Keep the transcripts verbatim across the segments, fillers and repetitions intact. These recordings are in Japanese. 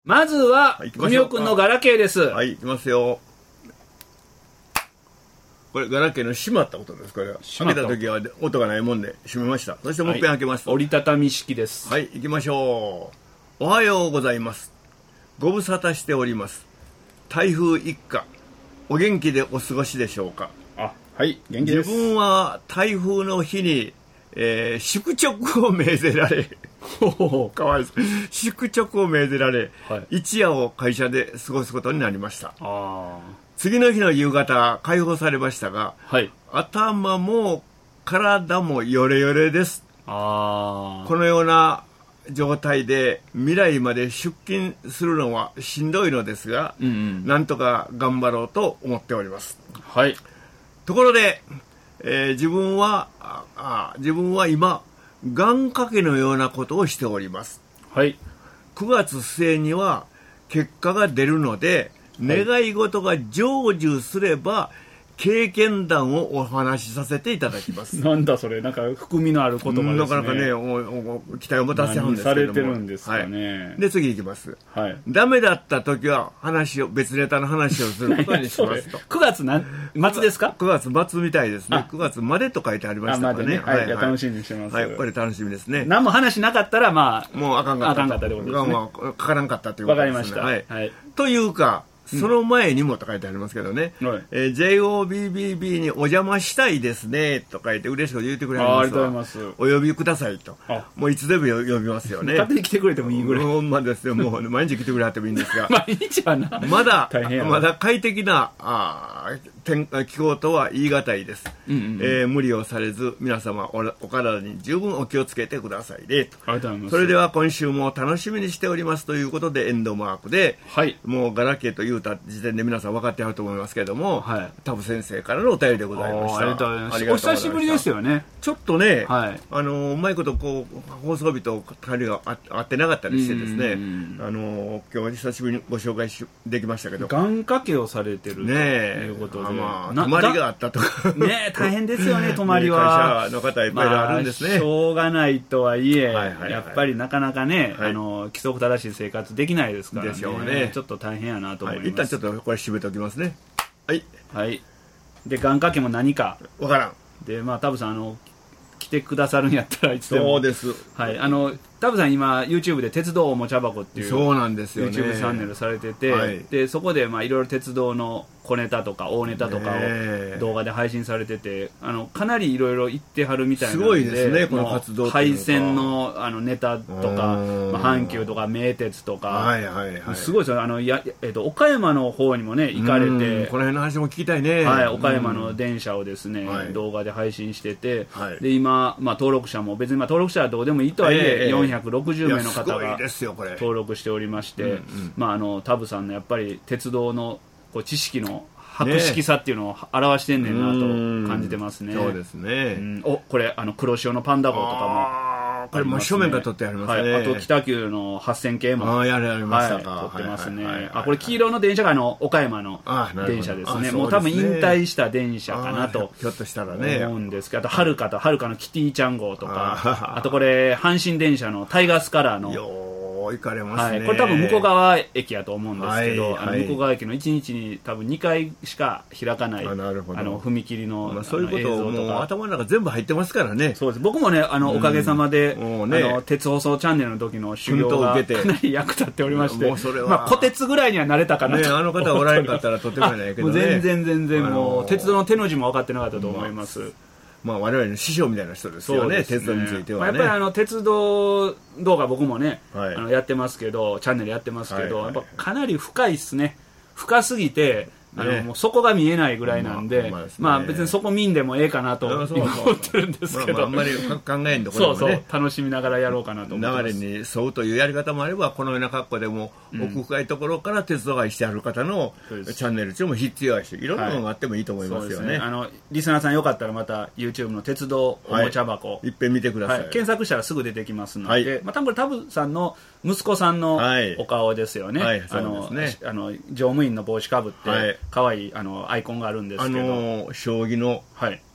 まずは文雄君のガラケーです。 はい、いきますよ。これガラケーの閉まった音です。これは開けた時は音がないもんで閉めました。そしてもう一遍開けます、 はい、折りたたみ式です。 はい、行きましょう。おはようございます。ご無沙汰しております。台風一過、お元気でお過ごしでしょうか。 あ、はい、元気です。 自分は台風の日に、えー、宿直を命ぜられかわいそう宿直を命ぜられ、はい、一夜を会社で過ごすことになりました。あ、次の日の夕方解放されましたが、はい、頭も体もヨレヨレです。あ、このような状態で未来まで出勤するのはしんどいのですが、うんうん、なんとか頑張ろうと思っております。はい、ところで、えー、自分はああ自分は今願掛けのようなことをしております。はい、くがつ末には結果が出るので、願い事が成就すれば経験談をお話しさせていただきます。 なんだそれ、なんか含みのある言葉ですね。 なかなかね、おお期待を持たせるんですけども。 何されてるんですかね。 はい、で次いきます。はい、ダメだった時は話を別ネタの話をすることにしますと。 くがつなん末ですか？ くがつ末みたいですね。くがつまでと書いてありましたかね。ね、 はい、はい、楽しみにしてます。 はい、これ楽しみですね。 何も話なかったらまあもうあかんかった。 あかんかったってことですね。 まあかからんかったということですね。 わかりました。はい。はい、 というか。その前にもと書いてありますけどね、うん、えー、ジェイオービービービー にお邪魔したいですねと書いて嬉しく言ってくれますわ。 ありがとうございます。 お呼びくださいと。もういつでも呼びますよね。 勝手に来てくれてもいいぐらい。 ほんまですよ。もう毎日来てくれはってもいいんですが毎日はなまだまだ快適なあ気候とは言い難いです、うんうんうん、えー、無理をされず皆様 お, お体に十分お気をつけてくださいねと。ありがとうございます。それでは今週も楽しみにしておりますということでエンドマークで、はい、もうガラケーと言うた時点で皆さん分かってはると思いますけれども、はい、タブ先生からのお便りでございました。 ありがとうございます。お久しぶりですよね。 ちょっとね、はい、あのうまいことこう放送日と管理が合ってなかったりしてですね、あの今日は久しぶりにご紹介しできましたけど、 願掛けをされてるということで、 まあ、泊まりがあったとかね、大変ですよね、泊まりは。 会社の方いっぱいあるんですね。 まあ、しょうがないとはいえ、はいはいはい、やっぱりなかなかね、はい、あの規則正しい生活できないですからね。でしょうね。ちょっと大変やなと思います。 はい、一旦ちょっとこれ締めておきますね。はい。 はい。で、願掛けも何か。 わからん。 で、まあ、タブさん、あの、来てくださるんやったらいつでも。 そうです。 はい。あの、タブさん今 YouTube で鉄道おもちゃ箱っていうそうなんですよね YouTube チャンネルされてて、はい、でそこでまあいろいろ鉄道の小ネタとか大ネタとかを動画で配信されてて、あのかなりいろいろ言ってはるみたいなので、 すごいですねこの活動。 廃線のあのネタとか、まあ、阪急とか名鉄とか、はいはいはい、すごいですよ。あのや、えー、と岡山の方にもね行かれて、 この辺の話も聞きたいね。 はい、岡山の電車をですね、はい、動画で配信してて、はい、で今、まあ、登録者も別にまあ登録者はどうでもいいとはいえ、えー、よんひゃくろくじゅうめいの方が登録しておりまして、うんうん、まあ、あのタブさんのやっぱり鉄道のこう知識の博識さっていうのを表してんねんなと感じてますね。 そうですね、 うん、おこれあの黒潮のパンダ号とかもこれも正面から撮ってありますね、 はい、あと北九のはっせん系もあやられましたか、 はい、撮ってますね、はいはいはいはい、あこれ黄色の電車があの岡山の電車ですね。もう多分引退した電車かなとひょっとしたらね思うんですけど、あとはるかとはるかのキティちゃん号とか あ, あとこれ阪神電車のタイガースカラーの行かれますね、 はい、これ多分向川駅やと思うんですけど、はいはい、あの向川駅のいちにちに多分にかいしか開かない あ, あの踏切 の,、まあ、 そういうことをもう頭の中全部入ってますからね。 そうです。僕もねあのおかげさまで、うんね、あの鉄放送チャンネルの時の修行がかなり役立っておりまして、もうそれは、まあ、小鉄ぐらいにはなれたかなと、 ね、あの方おられんかったらとてもないけどね。 全然全然もう、あのー、鉄道の手の字も分かってなかったと思います、まあまあ、我々の師匠みたいな人ですよ ね, ね鉄道についてはね、 まあ、やっぱりあの鉄道動画僕もね、はい、あのやってますけどチャンネルやってますけど、はいはい、やっぱかなり深いっすね。深すぎてあの、ね、もう底が見えないぐらいなんで、まあ、まあ別にそこ見んでもええかなと今思ってるんですけど、まあ、 あんまり考えんところもねそうそう楽しみながらやろうかなと思ってます。 流れに沿うというやり方もあればこのような格好でも奥深いところから鉄道愛してある方のチャンネル中も必要やしいろんなものがあってもいいと思いますよね、はい、 ねあのリスナーさんよかったらまた YouTube の鉄道おもちゃ箱、 はい、いっぺん見てください、はい、 検索したらすぐ出てきますので、はい、まあ、多分タブさんの息子さんのお顔ですよね、はいはい、あの、ね、あの乗務員の帽子かぶって、はい、かわいいあのアイコンがあるんですけど、 あの将棋の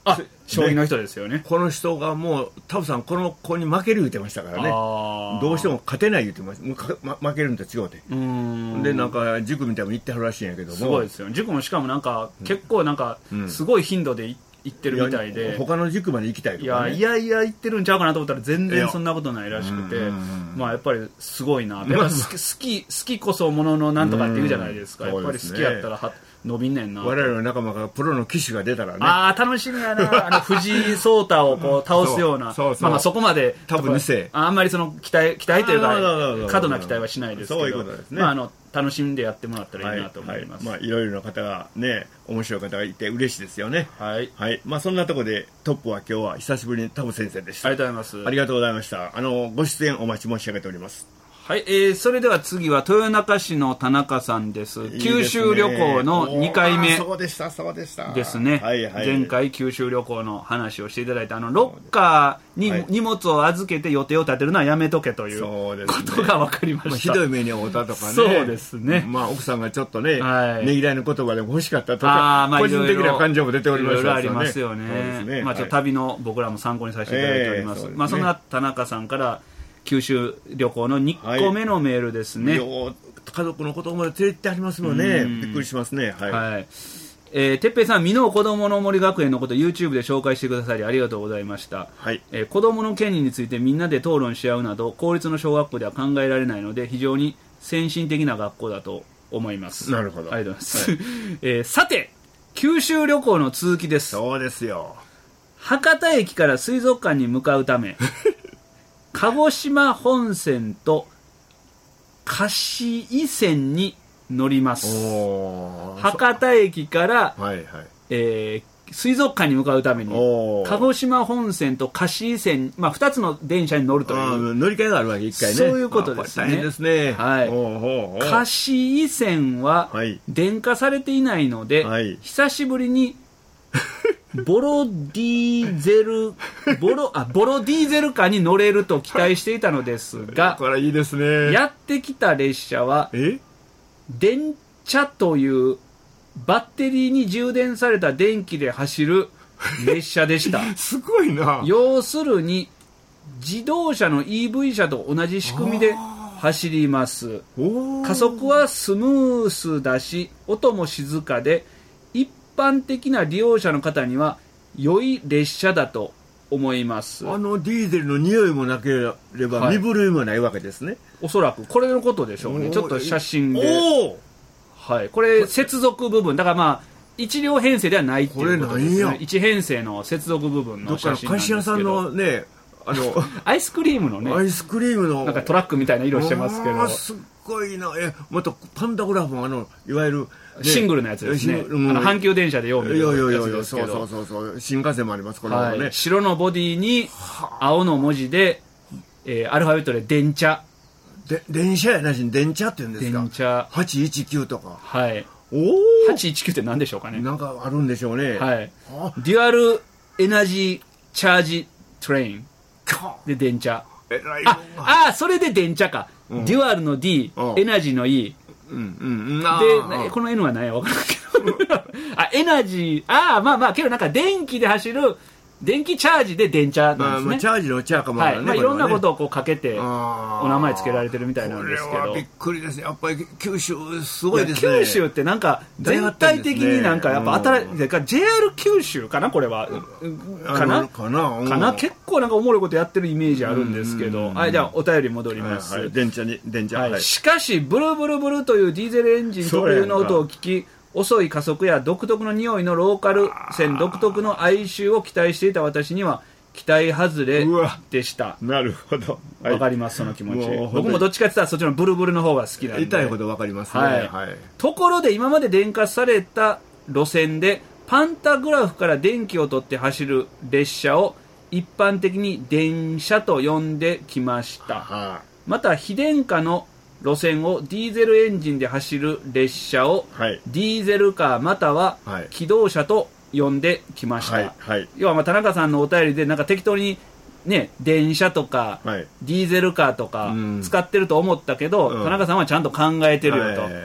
あ、将棋の人ですよね。 この人がもうタブさんこの子に負ける言ってましたからね。どうしても勝てない言ってました。もう負けるんと違うて。うーんでなんか塾みたいに行ってはるらしいんやけども。 すごいですよね。塾もしかもなんか、うん、結構なんかすごい頻度で行ってるみたいで、 い他の塾まで行きたいとか、ね、 いやいやいや行ってるんちゃうかなと思ったら全然そんなことないらしくて、まあやっぱりすごいな。やっぱ好き好き好きこそもののなんとかって言うじゃないですか。やっぱり好きやったらは伸びんねんな。 我々の仲間がプロの棋士が出たらね。 ああ楽しみやな。あの藤井聡太をこう倒すような。そうそうそうまあ、まあそこまで多分に世あんまりその期待期待というか過度な期待はしないですけど。 そういうことですね。 まああの楽しんでやってもらったらいいなと思います。 はいはい、まあいろいろな方がね面白い方がいて嬉しいですよね。 はい。 はい。まあそんなところでトップは今日は久しぶりにタブ先生でした。 ありがとうございます。 ありがとうございました。あのご出演お待ち申し上げております。 はい、えー、それでは次は豊中市の田中さんです。いいですね、九州旅行のにかいめそうでしたそうでしたですね、はいはい、前回九州旅行の話をしていただいてあのロッカーに荷物を預けて予定を立てるのはやめとけということが分かりました、 まあ、ひどい目に遭ったとかねそうですね、 まあ、奥さんがちょっとね、はい、ねぎらいの言葉でも欲しかったとかあ、まあ、個人的な感情も出ておりました、ね、いろいろありますよ ね, ね、まあ、ちょっと旅の僕らも参考にさせていただいております、えー そ, まあ、そんな田中さんから九州旅行のにこめのメールですね、 はい、家族のことまで連れてってありますもんね。びっくりしますね。はい、はい、 えー、てっぺいさん、美濃子どもの森学園のこと YouTube で紹介してくださりありがとうございました、はいえー、子どもの権利についてみんなで討論し合うなど公立の小学校では考えられないので非常に先進的な学校だと思います。 なるほど、 ありがとうございます、はいえー、さて九州旅行の続きです。 そうですよ。 博多駅から水族館に向かうため鹿児島本線と貸井線に乗ります。博多駅から、はいはいえー、水族館に向かうために鹿児島本線と貸井線、まあ、ふたつの電車に乗るという乗り換えがあるわけ一回ね。 そういうことですね。 大変ですね、 はい、貸井線は電化されていないので、はい、久しぶりにボロディーゼルボロあボロディーゼルカーに乗れると期待していたのですがこれいいですね。 やってきた列車は電車というバッテリーに充電された電気で走る列車でしたすごいな。 要するに自動車の イーブイ 車と同じ仕組みで走ります。加速はスムースだし音も静かで一般的な利用者の方には良い列車だと思います。 あのディーゼルの匂いもなければ、はい、身震いもないわけですね。 おそらくこれのことでしょうね。ちょっと写真で、はい、これ接続部分だからまあ一両編成ではないっていうことですね。一編成の接続部分の写真なんですけど、 どっかの菓子屋さんのねあのアイスクリームのねアイスクリームのなんかトラックみたいな色してますけど、 すっごいな。えまたパンダグラフもあのいわゆるシングルのやつですね、うん、あの阪急電車でよう見るやつですけど、 そうそうそうそう新幹線もありますこれもね、 はい、白のボディに青の文字で、えー、アルファベットで電車で電車やなしに電車って言うんですか。 電車はちいちきゅうとか、 はいおはちいちきゅうって何でしょうかね。 なんかあるんでしょうね。 はい、デュアルエナジーチャージトレインで電車えらいああそれで電車か、うん、デュアルの D エナジーの Eうんうんうん、でこの N は何や分からんけどあエナジーああまあまあけどなんか電気で走る電気チャージで電車なんですね、 まあ、チャージのチャーかもあるね、 はいまあ、いろんなことをこうかけてお名前つけられてるみたいなんですけど、 これはびっくりですね。やっぱり九州すごいですね。 九州ってなんか全体的になんかやっぱ新しい、ね、ジェイアール 九州かなこれはかなかな、うん、 かな結構なんかおもろいことやってるイメージあるんですけど、はい、じゃあお便り戻ります、 はいはい、電車に電車、 はいはい、しかしブルブルブルというディーゼルエンジン特有の音を聞き遅い加速や独特の匂いのローカル線独特の哀愁を期待していた私には期待外れでした。 なるほど、 はい、分かりますその気持ち。僕もどっちかって言ったらそっちのブルブルの方が好きなんで痛いほど分かりますね、 はいはい、ところで今まで電化された路線でパンタグラフから電気を取って走る列車を一般的に電車と呼んできました。はあ、また非電化の路線をディーゼルエンジンで走る列車を、はい、ディーゼルカーまたは気動車と呼んできました、はいはい、要はまあ田中さんのお便りでなんか適当に、ね、電車とか、はい、ディーゼルカーとか使ってると思ったけど、うん、田中さんはちゃんと考えてるよと、はい、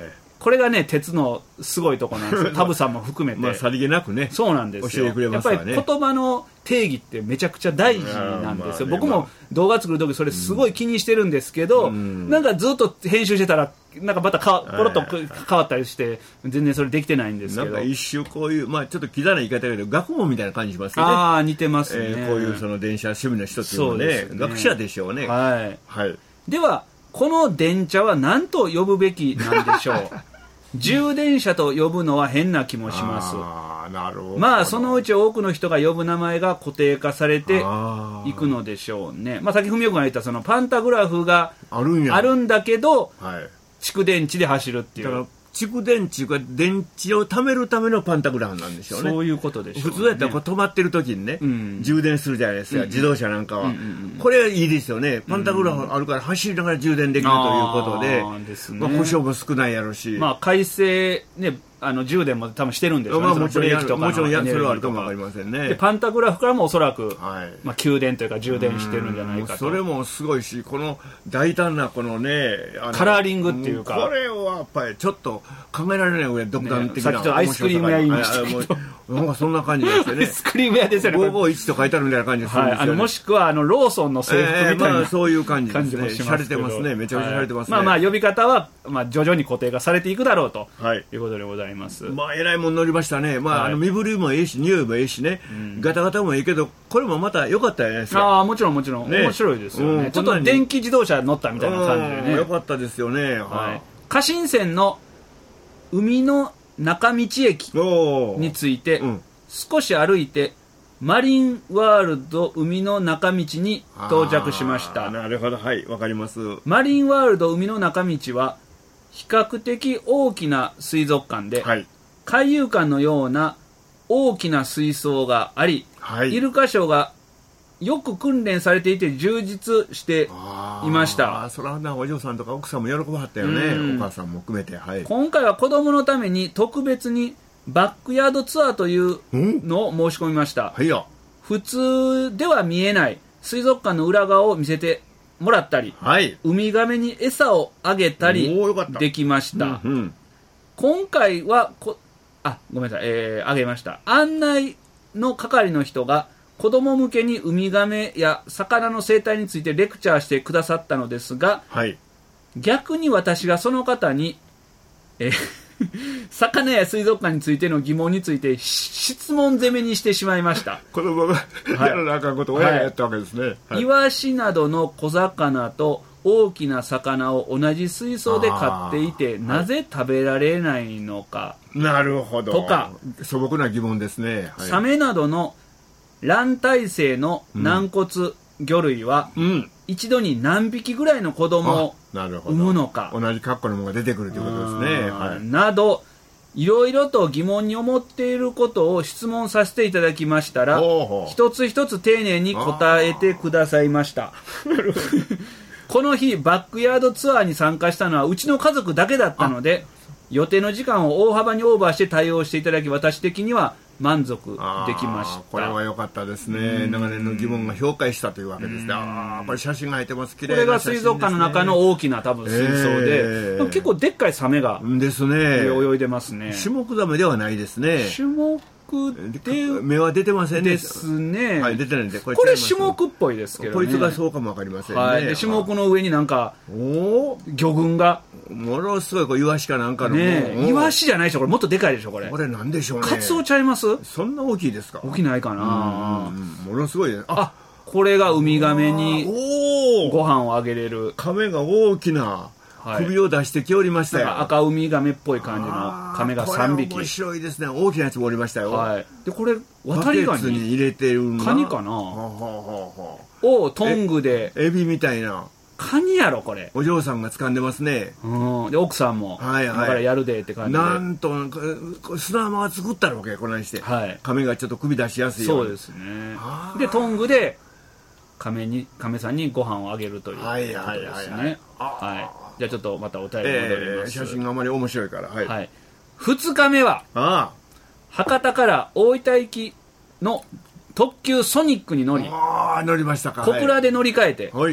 これがね鉄のすごいとこなんですよ。タブさんも含めて、 まあ、さりげなくねそうなんですよ。 教えてくれますわね。 やっぱり言葉の定義ってめちゃくちゃ大事なんですよ、まあね、僕も動画作るときそれすごい気にしてるんですけど、うん、なんかずっと編集してたらなんかまたかコロッと変わったりして全然それできてないんですけど、 なんか一瞬こういう、まあ、ちょっときざな言い方だけど学問みたいな感じしますよね。 ああ似てますね、 えー、こういうその電車趣味の人っていうのは ね, ね学者でしょうね。 はい、 はい、 ではこの電茶は何と呼ぶべきなんでしょう充電車と呼ぶのは変な気もします。 あなるほど。 まあそのうち多くの人が呼ぶ名前が固定化されていくのでしょうね。まあさっき文雄君が言ったそのパンタグラフがあるんや、あるんだけど、はい、蓄電池で走るっていう。 蓄電池が電池を貯めるためのパンタグラフなんでしょうね。 そういうことでしょうね。 普通やったらこう止まってる時にね、うん、充電するじゃないですか、うん、自動車なんかは、うんうんうん、これいいですよね。パンタグラフあるから走りながら充電できるということで、 あですね、 まあ、故障も少ないやろし、 まあ改正ねあの充電も多分してるんでしょうね。 まあ、もちろんやるもちろんやそれはあるかもわかりませんね。 でパンタグラフからもおそらく、はい、まあ、給電というか充電してるんじゃないかと。 それもすごいし、この大胆なこのねあのカラーリングっていうか、 これはやっぱりちょっと考えられないぐらい独断的な、 ね、さっきとアイスクリーム屋言いましたけどなんかそんな感じですよね。 アイスクリーム屋ですよね。 ごーごーいちと書いてあるみたいな感じでするんですよね。はい、あのもしくはあのローソンの制服みたいな、えーまあ、 そういう感じですね。しゃれてますね。めちゃめちゃしゃれてますね。 はい、まあまあ呼び方は、まあ、徐々に固定化されていくだろうと、はい、いうことでございます。 まあえらいもん乗りましたね。まあ、はい、あの身振りもええし匂いもええしね、うん、ガタガタもええけどこれもまた良かったじゃないですか。 ああもちろんもちろん、ね、面白いですよね、うん、ちょっと電気自動車乗ったみたいな感じでね良かったですよね。 はい、華新線の海の中道駅について、うん、少し歩いてマリンワールド海の中道に到着しました。 なるほど、はいわかります。 マリンワールド海の中道は比較的大きな水族館で、はい、海遊館のような大きな水槽があり、はい、イルカショーがよく訓練されていて充実していました。 あそれはなお嬢さんとか奥さんも喜ばはったよね。お母さんも含めて、はい、 今回は子供のために特別にバックヤードツアーというのを申し込みました。はい、普通では見えない水族館の裏側を見せてもらったり、はい、ウミガメに餌をあげたりできました。うんうん、今回はこあごめんなさい、えー、あげました。案内の係の人が子供向けにウミガメや魚の生態についてレクチャーしてくださったのですが、はい、逆に私がその方に、えー、魚や水族館についての疑問について質問攻めにしてしまいました。 子供がやらなあかんことを親がやったわけですね。はいはい、イワシなどの小魚と大きな魚を同じ水槽で飼っていてなぜ食べられないのか、 なるほどとか素朴な疑問ですね。 はい、サメなどの卵胎生の軟骨魚類は、うん、一度に何匹ぐらいの子供を産むのか、 同じ格好のものが出てくるということですね。はい、 などいろいろと疑問に思っていることを質問させていただきましたら、一つ一つ丁寧に答えてくださいました。この日バックヤードツアーに参加したのはうちの家族だけだったので、予定の時間を大幅にオーバーして対応していただき、私的には満足できました。 これは良かったですね。長年の疑問が評価したというわけですね。ああ、これ写真が入ってます。綺麗な写真ですね。 これが水族館の中の大きな多分水槽で、えー、結構でっかいサメがですね泳いでますね。 シュモクザメではないですね。 シュモクで目は出てませんね。 ですね。 はい、出てないんでこれ、 これシュモクっぽいですけどね。 こいつがそうかもわかりませんね。はい、 でシュモクの上になんかお魚群がものすごいこうイワシかなんかのね。イワシじゃないでしょこれ。もっとでかいでしょこれ。 これなんでしょうね。 カツオちゃいます？ そんな大きいですか？ 大きないかな。 ものすごいです。 あ、これがウミガメにご飯をあげれる。 カメが大きな首を出してきおりましたよ。 なんか赤ウミガメっぽい感じのカメがさんびき。 これ面白いですね。大きなやつもおりましたよ。はい、 でこれ渡りガニに入れてるカニかな。はははをトングでエビみたいな。 カニやろこれ。 お嬢さんが掴んでますね。 うん。で奥さんも、はいはい、だからやるでって感じで。 なんと砂浜は作ったわけこないして。はい。カメがちょっと首出しやすいように。 そうですね。でトングでカメにカメさんにご飯をあげるということですね。はいはいはいはい。はい。じゃあちょっとまたお便り戻ります。 えー、写真があまり面白いから。はい。 はい、ふつかめはあ博多から大分行きの特急ソニックに乗り、 あ乗りましたか。 小倉で乗り換えて、はい、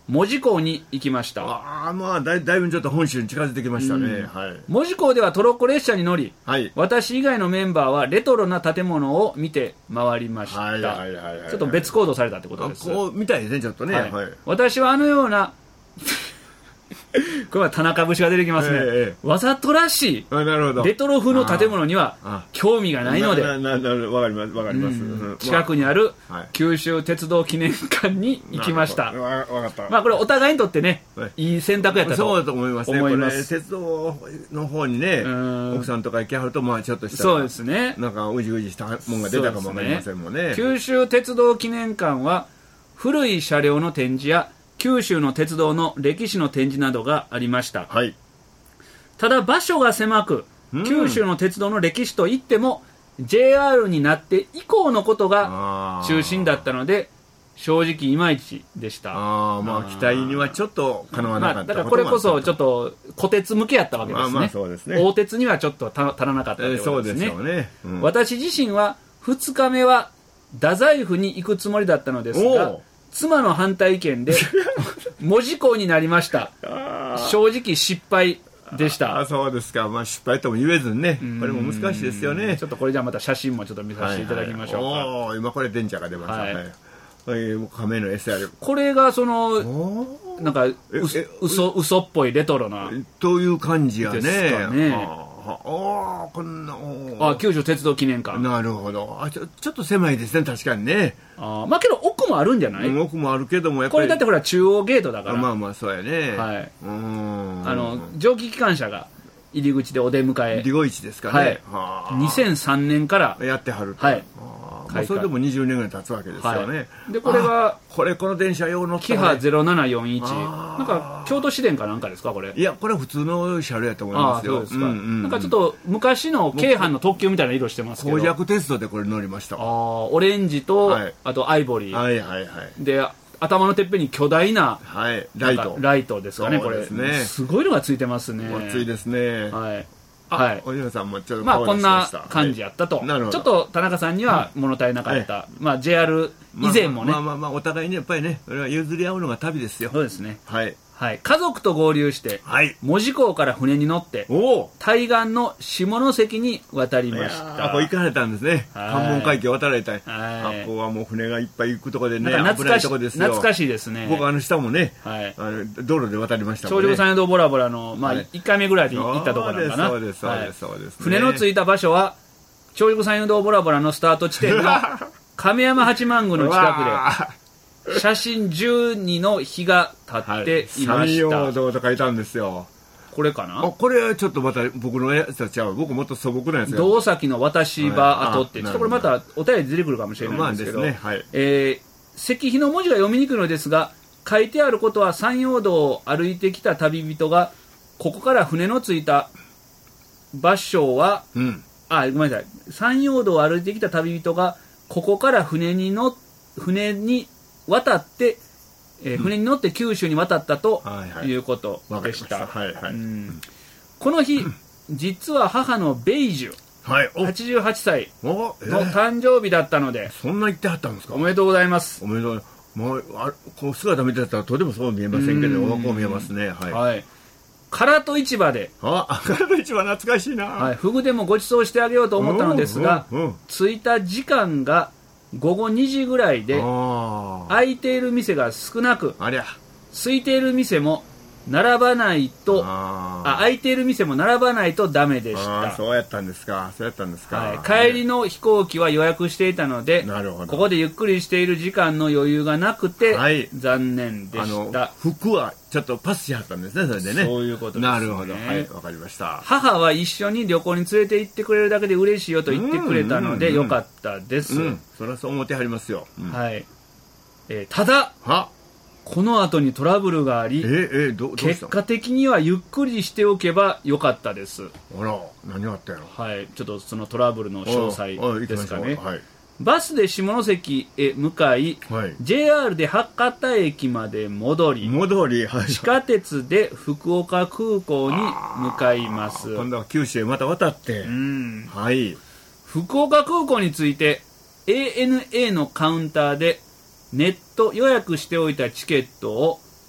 門司港に行きました。 ああ、まあだい、だいぶちょっと本州に近づいてきましたね。うん、はい。 門司港ではトロッコ列車に乗り、はい、私以外のメンバーはレトロな建物を見て回りました。はいはいはいはい、ちょっと別行動されたってことです。 こう見たいですね、ちょっとね。はいはい、 私はあのようなこれは田中節が出てきますね、ええ、わざとらしいレトロ風の建物には興味がないので、 わかりますわかります、 うん、近くにある九州鉄道記念館に行きました。 わかった。 まあこれお互いにとってね、はい、いい選択やったとそうだと思いますね。思います。鉄道の方にね、奥さんとか行きはるとまあちょっとしたそうですね、 なんかうじうじしたもんが出たかもわかりませんもんね。 九州鉄道記念館は古い車両の展示や九州の鉄道の歴史の展示などがありました、はい、ただ場所が狭く、うん、九州の鉄道の歴史といっても ジェイアール になって以降のことが中心だったので正直いまいちでした。 あ、まあ、期待にはちょっとかなわなかった、 まあ、だからこれこそちょっと虎鉄向けやったわけですね。まあまあそうですね、大鉄にはちょっと足らなかったということですね、えー、そうですよね、うん、私自身はふつかめは太宰府に行くつもりだったのですが妻の反対意見で門司港になりました。正直失敗でした。 あ、そうですか。まあ失敗とも言えずにね、これも難しいですよね。 ちょっとこれじゃあまた写真もちょっと見させていただきましょうか。はいはい、 お今これ電車が出ました、はいはいはい、亀の エスアール。 これがそのなんかう嘘嘘っぽいレトロなという感じやね。ですかね。 ああ、こんなあ九州鉄道記念館。 なるほど。あちょ、ちょっと狭いですね、確かにね。 あまあけど奥もあるんじゃない、うん、 奥もあるけどもやっぱりこれだってほら中央ゲートだから。 まあまあそうやね、 はい、うんあの蒸気機関車が入り口でお出迎えディゴイチですかね、 はい、はにせんさんねんからやってはると、 はい、 まあ、それでもにじゅうねんぐらい経つわけですよね、はい、 でこれがこれこの電車用のキハゼロななよんいちなんか京都市電かなんかですかこれ。 いやこれは普通の車両やと思いますよ。 ああそうですか、うんうんうん、なんかちょっと昔の京阪の特急みたいな色してますけど工弱鉄道でこれ乗りました。 あオレンジと、はい、あとアイボリー、 はいはいはい、 で頭のてっぺんに巨大な、 はい、ライトライトですかね。これですね、 すごいのがついてますね。 ついですね。 はいはい、おじさんもちょっとまあこんな感じやったと、はい、ちょっと田中さんには物足りなかった、はい、まあ ジェイアール 以前もね、 まあまあまあお互いにやっぱりね、これは譲り合うのが旅ですよ。 そうですね。 はい。 はい、家族と合流して、はい、門司港から船に乗って対岸の下関に渡りました。 あこう行かれたんですね。関門海峡渡られた。あここはもう船がいっぱい行くところでね、 危ないとこですよ。懐かしいですね。 僕あの下もね、はい、あの道路で渡りましたもんね。 長寿山宿ボラボラの、まあ、いっかいめぐらいで行ったところなのかな。 そうですそうですそうです、ね、 船の着いた場所は長寿山宿ボラボラのスタート地点が亀山八幡宮の近くで写真じゅうにの日が経っていました。 山陽道と書いたんですよ。 これかな。 あこれはちょっとまた僕のやつとちゃう。僕もっと素朴なやつ。 道崎の私場跡って、はい、ちょっとこれまたお便り出てくるかもしれないんですけど、まあですね、はい、えー、石碑の文字が読みにくいのですが書いてあることは山陽道を歩いてきた旅人がここから船の着いた場所は、うん、あごめんなさい山陽道を歩いてきた旅人がここから船にの船に渡って、えー、船に乗って九州に渡ったということでした。この日実は母のベイジュ、はい、はちじゅうはっさいの誕生日だったので、えー、 そんな言ってはったんですか。 おめでとうございます。 おめでとう。もうあこう姿見てたらとてもそう見えませんけどこう見えますね。はい、はい、唐戸市場であ唐戸市場懐かしいな、 はい、フグでもご馳走してあげようと思ったのですが、うんうんうん、着いた時間がごごにじぐらいで開いている店が少なく、 ありゃ空いている店も並ばないとああ開いている店も並ばないとダメでした。 あそうやったんですか。そうやったんですか、 はい、帰りの飛行機は予約していたので、 なるほどここでゆっくりしている時間の余裕がなくて、はい、残念でした。 あの服はちょっとパスしはったんですね。それでね。 そういうことですね。 なるほど。はい、わかりました。 母は一緒に旅行に連れて行ってくれるだけで嬉しいよと言ってくれたのでよかったです。うんうんうん、 それはそう思ってはりますよ。うん、 はい。えー、ただはこの後にトラブルがあり、えーえー、どどうした結果的にはゆっくりしておけばよかったです。 あら、何があったやろ。 はい、ちょっとそのトラブルの詳細ですかね。はい、バスで下関へ向かい、はい、ジェイアール で博多駅まで戻り、 戻り、はい、 地下鉄で福岡空港に向かいます。 今度は九州へまた渡って、うん、はい、 福岡空港について エーエヌエー のカウンターでネット予約しておいたチケットを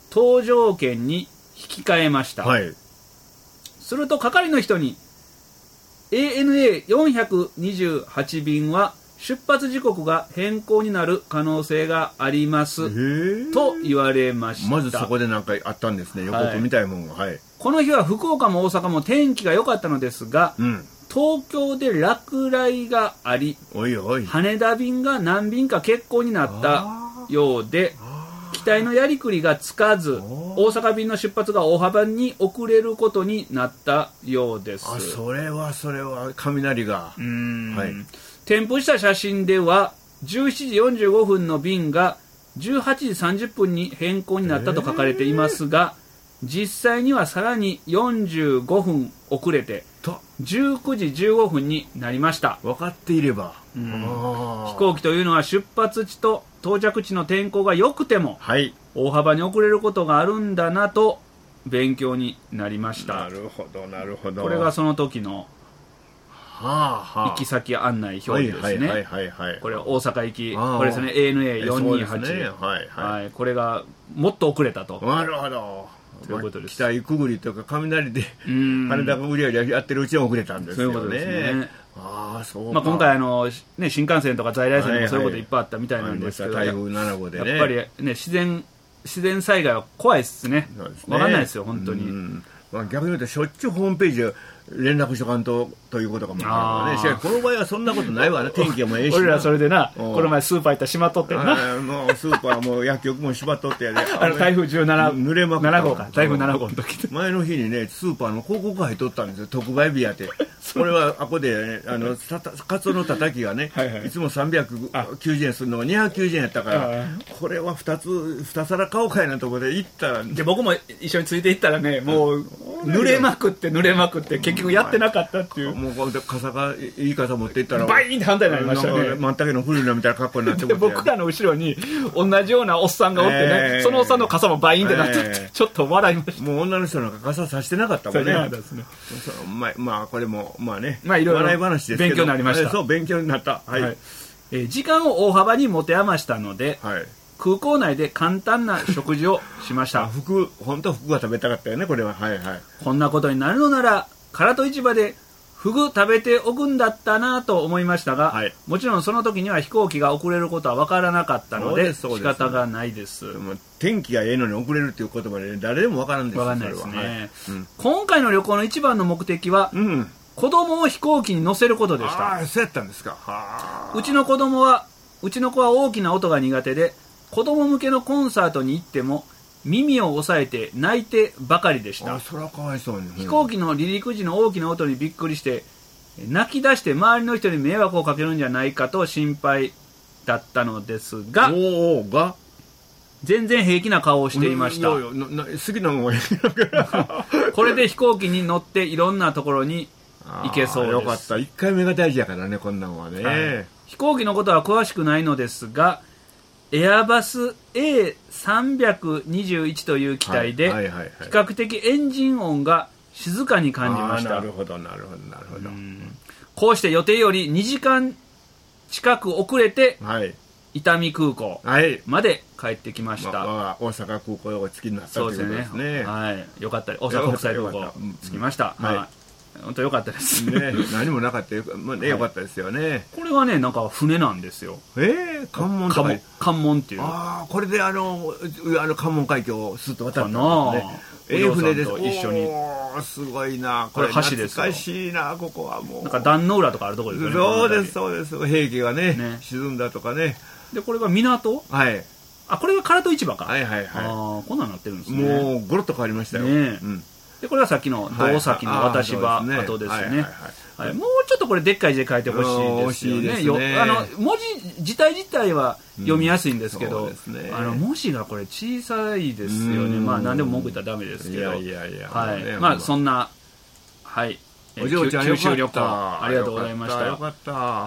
搭乗券に引き換えました、はい、すると係の人に エーエヌエーよんひゃくにじゅうはち 便は出発時刻が変更になる可能性がありますと言われました。 まずそこで何かあったんですね、予告みたいなもんが、はい、 この日は福岡も大阪も天気が良かったのですが、うん、東京で落雷があり、おいおい羽田便が何便か欠航になったようで、機体のやりくりがつかず、大阪便の出発が大幅に遅れることになったようです。 あ、それはそれは雷が。うーん、 はい、添付した写真ではじゅうしちじよんじゅうごふんの便がじゅうはちじさんじゅっぷんに変更になったと書かれていますが、えー、実際にはさらによんじゅうごふん遅れてじゅうくじじゅうごふんになりました。 分かっていれば、うん、 飛行機というのは出発地と到着地の天候が良くても、はい、大幅に遅れることがあるんだなと勉強になりました。 なるほどなるほど。 これがその時のはあはあ、行き先案内表示ですね。これ大阪行き、これですね エーエヌエーよんにーはち、ね、はいはいはい、これがもっと遅れたと。 なるほど。ということです。機体くぐりとか雷で羽田くぐりよりやってるうちに遅れたんですよね。そういうことですね。 ああ、そうか。まあ今回あの、ね、新幹線とか在来線でもそういうこといっぱいあったみたいなんですけど、 はいはい、台風ななごでね。 やっぱりね、自然自然災害は怖いですね。そうですね。わかんないですよ本当に。うん、 まあ、逆に言うとしょっちゅうホームページで連絡しとかんとということかもしれないね。しかしこの場合はそんなことないわね。天気もええし俺らそれでな、この前スーパー行ったらしまっとってんな。 もうスーパーも薬局もしまっとってやで、 あの台風じゅうなな濡れまくったななごうか、台風ななごうの時前の日にねスーパーの広告入っとったんですよ、特売日やってこれはあこで、ね、あのカツオのたたきがね、はいはい、いつもさんびゃくきゅうじゅうえんするのがにひゃくきゅうじゅうえんやったから、これはふたつに皿買おうかいなところで行ったら、 で僕も一緒について行ったらね、もう濡れまくって濡れまくって結局やってなかったっていう、 もう傘がいい傘持っていったらバインって反対になりましたね。 まったけのフルなみたいな格好になってで僕らの後ろに同じようなおっさんがおってね、えー、そのおっさんの傘もバインってなって、えー、ちょっと笑いました。 もう女の人なんか傘さしてなかったもんね。そうですね。まあ、まあこれもまあね、まあいろいろ笑い話ですけど勉強になりました。 そう勉強になった。はい。はい、 えー、時間を大幅に持て余したので、はい、空港内で簡単な食事をしました。 服、本当は服が食べたかったよねこれは。はいはい。 こんなことになるのなら唐戸市場でフグ食べておくんだったなと思いましたが、はい、もちろんその時には飛行機が遅れることは分からなかったので仕方がないです。 でも天気がええのに遅れるっていう言葉で誰でも分からんですよ。 分かんないですね、はいうん、今回の旅行の一番の目的は、うん、子供を飛行機に乗せることでした。 ああ、そうやったんですか。はうちの子供はうちの子は大きな音が苦手で、子供向けのコンサートに行っても耳を押さえて泣いてばかりでした。 あ、それはかわいそうに。 飛行機の離陸時の大きな音にびっくりして泣き出して周りの人に迷惑をかけるんじゃないかと心配だったのですが、 おーが全然平気な顔をしていました。 いやいやなな好きなもんやこれで飛行機に乗っていろんなところに行けそうです。 よかった。いっかいめが大事やからねこんなんはね、はい、 飛行機のことは詳しくないのですが、エアバス エーさんにいち という機体で比較的エンジン音が静かに感じました。 なるほどなるほどなるほど。 こうして予定よりにじかん近く遅れて、はい、伊丹空港まで帰ってきました、 はいまあ、大阪空港を着きになったということですね。 はい、よかった。大阪国際空港着きました。まあ本当良かったですね。何もなかったよ、まあね、良かったですよね。 これはねなんか船なんですよ。 えー、関門とか関門っていう。 ああ、これであのあの関門海峡をスッと渡ったんですね。ええ船です。 一緒に。 おすごいな。これ橋です。懐かしいなここはもう。 なんか壇の浦とかあるところですよね。 そうですそうです。兵器がね、ね沈んだとかね。 でこれが港。はい。あ、これが唐戸市場か。 はいはいはい。ああ、こんなんなってるんですね。 もうゴロッと変わりましたよ。ね。うんでこれはさっきの道崎の渡し場跡ですね。もうちょっとこれでっかい字で書いてほしいですよね。あの文字自体自体は読みやすいんですけど、うんね、あの文字がこれ小さいですよね。まあ何でも文句言ったらダメですけど、いやいやいや、はい、ね、まあそんなはいお嬢ちゃん九州旅行ありがとうございました。 よかった、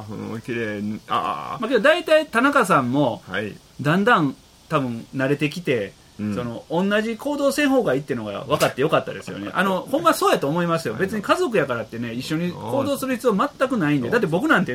うん、綺麗に。ああ。 まあけど大体田中さんもだんだん多分慣れてきて。うん、その同じ行動せん方がいいっていうのが分かってよかったですよね。あのほんまそうやと思いますよ。別に家族やからってね一緒に行動する必要全くないんで。だって僕なんてね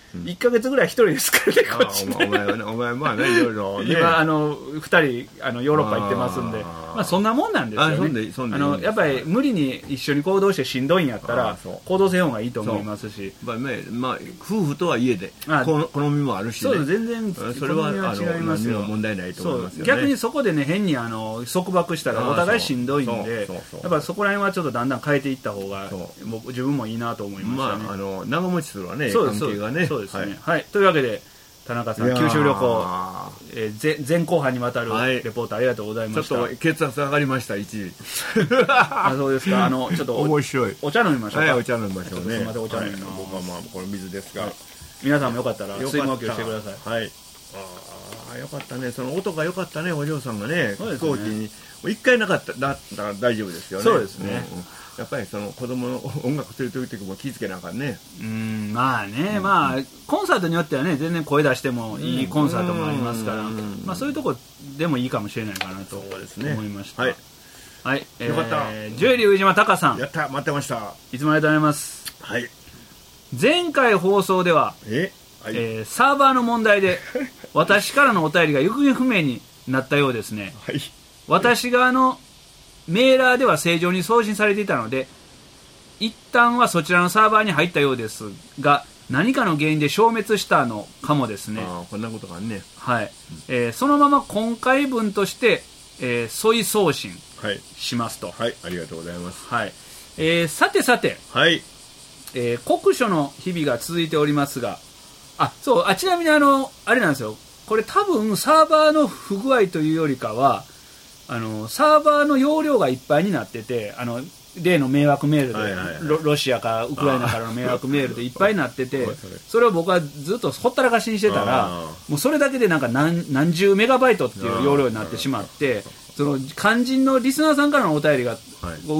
いっかげつぐらい一人ですからね、こっちお前はね、お前まあね、いろいろね。 今、あの、二人、あの、ヨーロッパ行ってますんで、まあそんなもんなんですよね。あ、そんで、そんで。あの、やっぱり無理に一緒に行動してしんどいんやったら、行動せん方がいいと思いますし。 まあね、まあ、夫婦とは家で、好みもあるしね。 そう、全然、 それは、あの、何も問題ないと思いますよね。 逆にそこでね、変に、あの、束縛したらお互いしんどいんで、やっぱそこら辺はちょっとだんだん変えていった方が、僕、自分もいいなと思いましたね。 まあ、あの、長持ちするわね、関係がね。 そうですね。はい。というわけで、田中さん、九州旅行、えー、前後半にわたるレポートありがとうございました。 ちょっと血圧上がりました、一時。 あ、そうですか。あの、ちょっと面白い。 お茶飲みましょうか。 はい、お茶飲みましょうね。 すみません、お茶飲みます。 僕はまあ、これ水ですが。 皆さんもよかったら、水分補給してください。 はい。ああ、よかったね。その音がよかったね、お嬢さんがね。飛行機に。一回なかっただったら大丈夫ですよね。 そうですね。 やっぱりその子供の音楽する時も気付けなあかんね。 うん、まあね、うん、まあコンサートによってはね、全然声出してもいいコンサートもありますから、まあそういうとこでもいいかもしれないかなと思いました。 はい、 はい、 よかった。 えー、ジュエリー上島隆さん、 やった、待ってました。 いつもありがとうございます。 はい。 前回放送では、 え、はい、 えー、サーバーの問題で私からのお便りが行方不明になったようですね。 はい。 私側のメーラーでは正常に送信されていたので、一旦はそちらのサーバーに入ったようですが、何かの原因で消滅したのかもですね。 ああ、こんなことがあるね。 はい、うん、えー、そのまま今回分として、えー、ソイ送信しますと。 はい、はい、ありがとうございます。 はい、えー、さてさて、 はい、 えー、酷暑の日々が続いておりますが、あ、そう、あ、ちなみにあの、あれなんですよ。これ多分サーバーの不具合というよりかは、あのサーバーの容量がいっぱいになってて、あの例の迷惑メールで、はいはいはい、ロ, ロシアかウクライナからの迷惑メールでいっぱいになってて、それを僕はずっとほったらかしにしてたら、もうそれだけでなんか 何, 何十メガバイトっていう容量になってしまって、その肝心のリスナーさんからのお便りが、はい、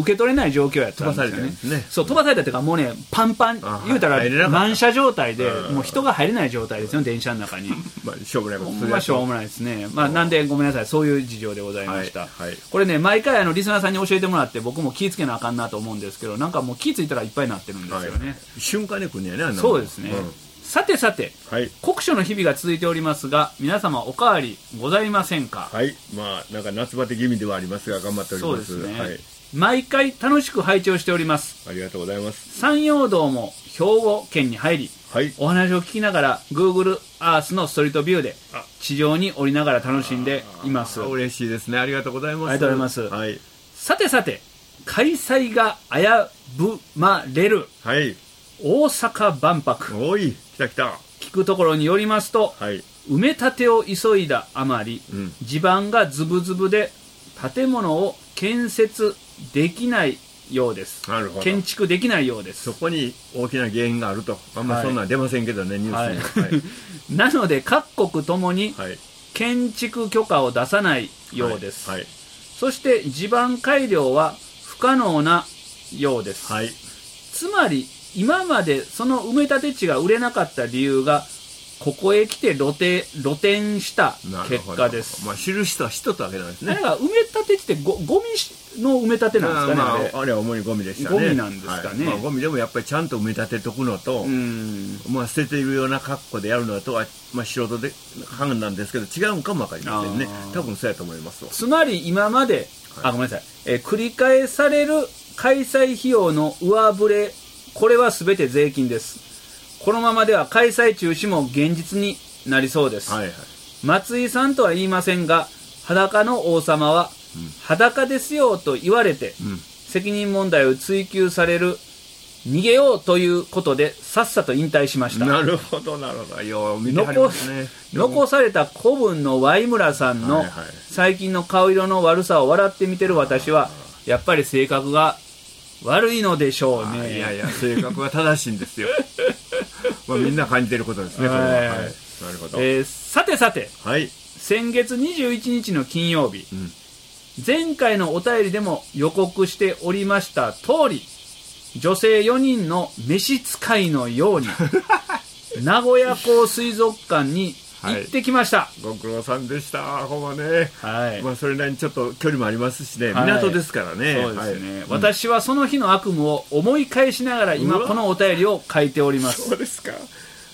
受け取れない状況やったんですよね。飛ばされたんですね。そう、飛ばされたっていうか、もうね、パンパン、言うたら満車状態で、もう人が入れない状態ですよ、電車の中に。 まあ、しょうもないことする。 まあ、しょうもないですね。まあ、なんでごめんなさい、そういう事情でございました。 はいはい、 これね、毎回あのリスナーさんに教えてもらって、僕も気ぃつけなあかんなと思うんですけど、なんかもう気ぃついたらいっぱいになってるんですよね。はい、 瞬間で来るんやね、あんなの。 そうですね。うん、さてさて、 はい、 酷暑の日々が続いておりますが、皆様おかわりございませんか？ はい、まあなんか夏バテ気味ではありますが頑張っております。 そうですね。 はい、 毎回楽しく拝聴しております。 ありがとうございます。 山陽道も兵庫県に入り、はい、お話を聞きながら Google Earth のストリートビューで地上に降りながら楽しんでいます。 嬉しいですね。ありがとうございます。 ありがとうございます。 はい、 さてさて、開催が危ぶまれる、 はい、 大阪万博。 おい、来た来た。 聞くところによりますと、 はい、 埋め立てを急いだあまり、うん、地盤がズブズブで建物を建設できないようです。 なるほど。 建築できないようです。 そこに大きな原因があると。あんまそんなん出ませんけどね、はい、ニュースに、はいはい、 なので各国ともに建築許可を出さないようです、 はいはい、 そして地盤改良は不可能なようです、 はい、 つまり今までその埋め立て地が売れなかった理由がここへ来て露呈、露呈した結果です。 まあ、知る人は知っとったわけなんですね。 だから埋め立て地ってゴゴミの埋め立てなんですかね。 まあ、あれ、あれは主にゴミでしたね。 ゴミなんですかね。 はい、まあ、ゴミでもやっぱりちゃんと埋め立てとくのと、まあ、捨てているような格好でやるのとは、まあ、素人で判断ですけど違うんかもわかりませんね。多分そうやと思いますわ。 つまり今まで、はい、あ、ごめんなさい、えー、繰り返される開催費用の上振れ、これは全て税金です。このままでは開催中止も現実になりそうです、 はいはい、 松井さんとは言いませんが、裸の王様は、うん、裸ですよと言われて、うん、責任問題を追及される、逃げようということでさっさと引退しました。 なるほどなるほど。よう見てはりますね。 残された子分のワイムラさんの最近の顔色の悪さを笑って見てる私は、やっぱり性格が悪いのでしょうね。 いやいや、性格は正しいんですよ。まあみんな感じてることですね、これは。はい、なるほど。 えー、さてさて、 はい、 先月にじゅういちにちの金曜日、うん、前回のお便りでも予告しておりました通り、女性よにんの召使いのように名古屋港水族館に行ってきました、はい、 ご苦労さんでした。ほんまね、 はい、 まあ、それなりにちょっと距離もありますしね、はい、港ですからね。 そうですね、はい、私はその日の悪夢を思い返しながら今このお便りを書いております。 そうですか。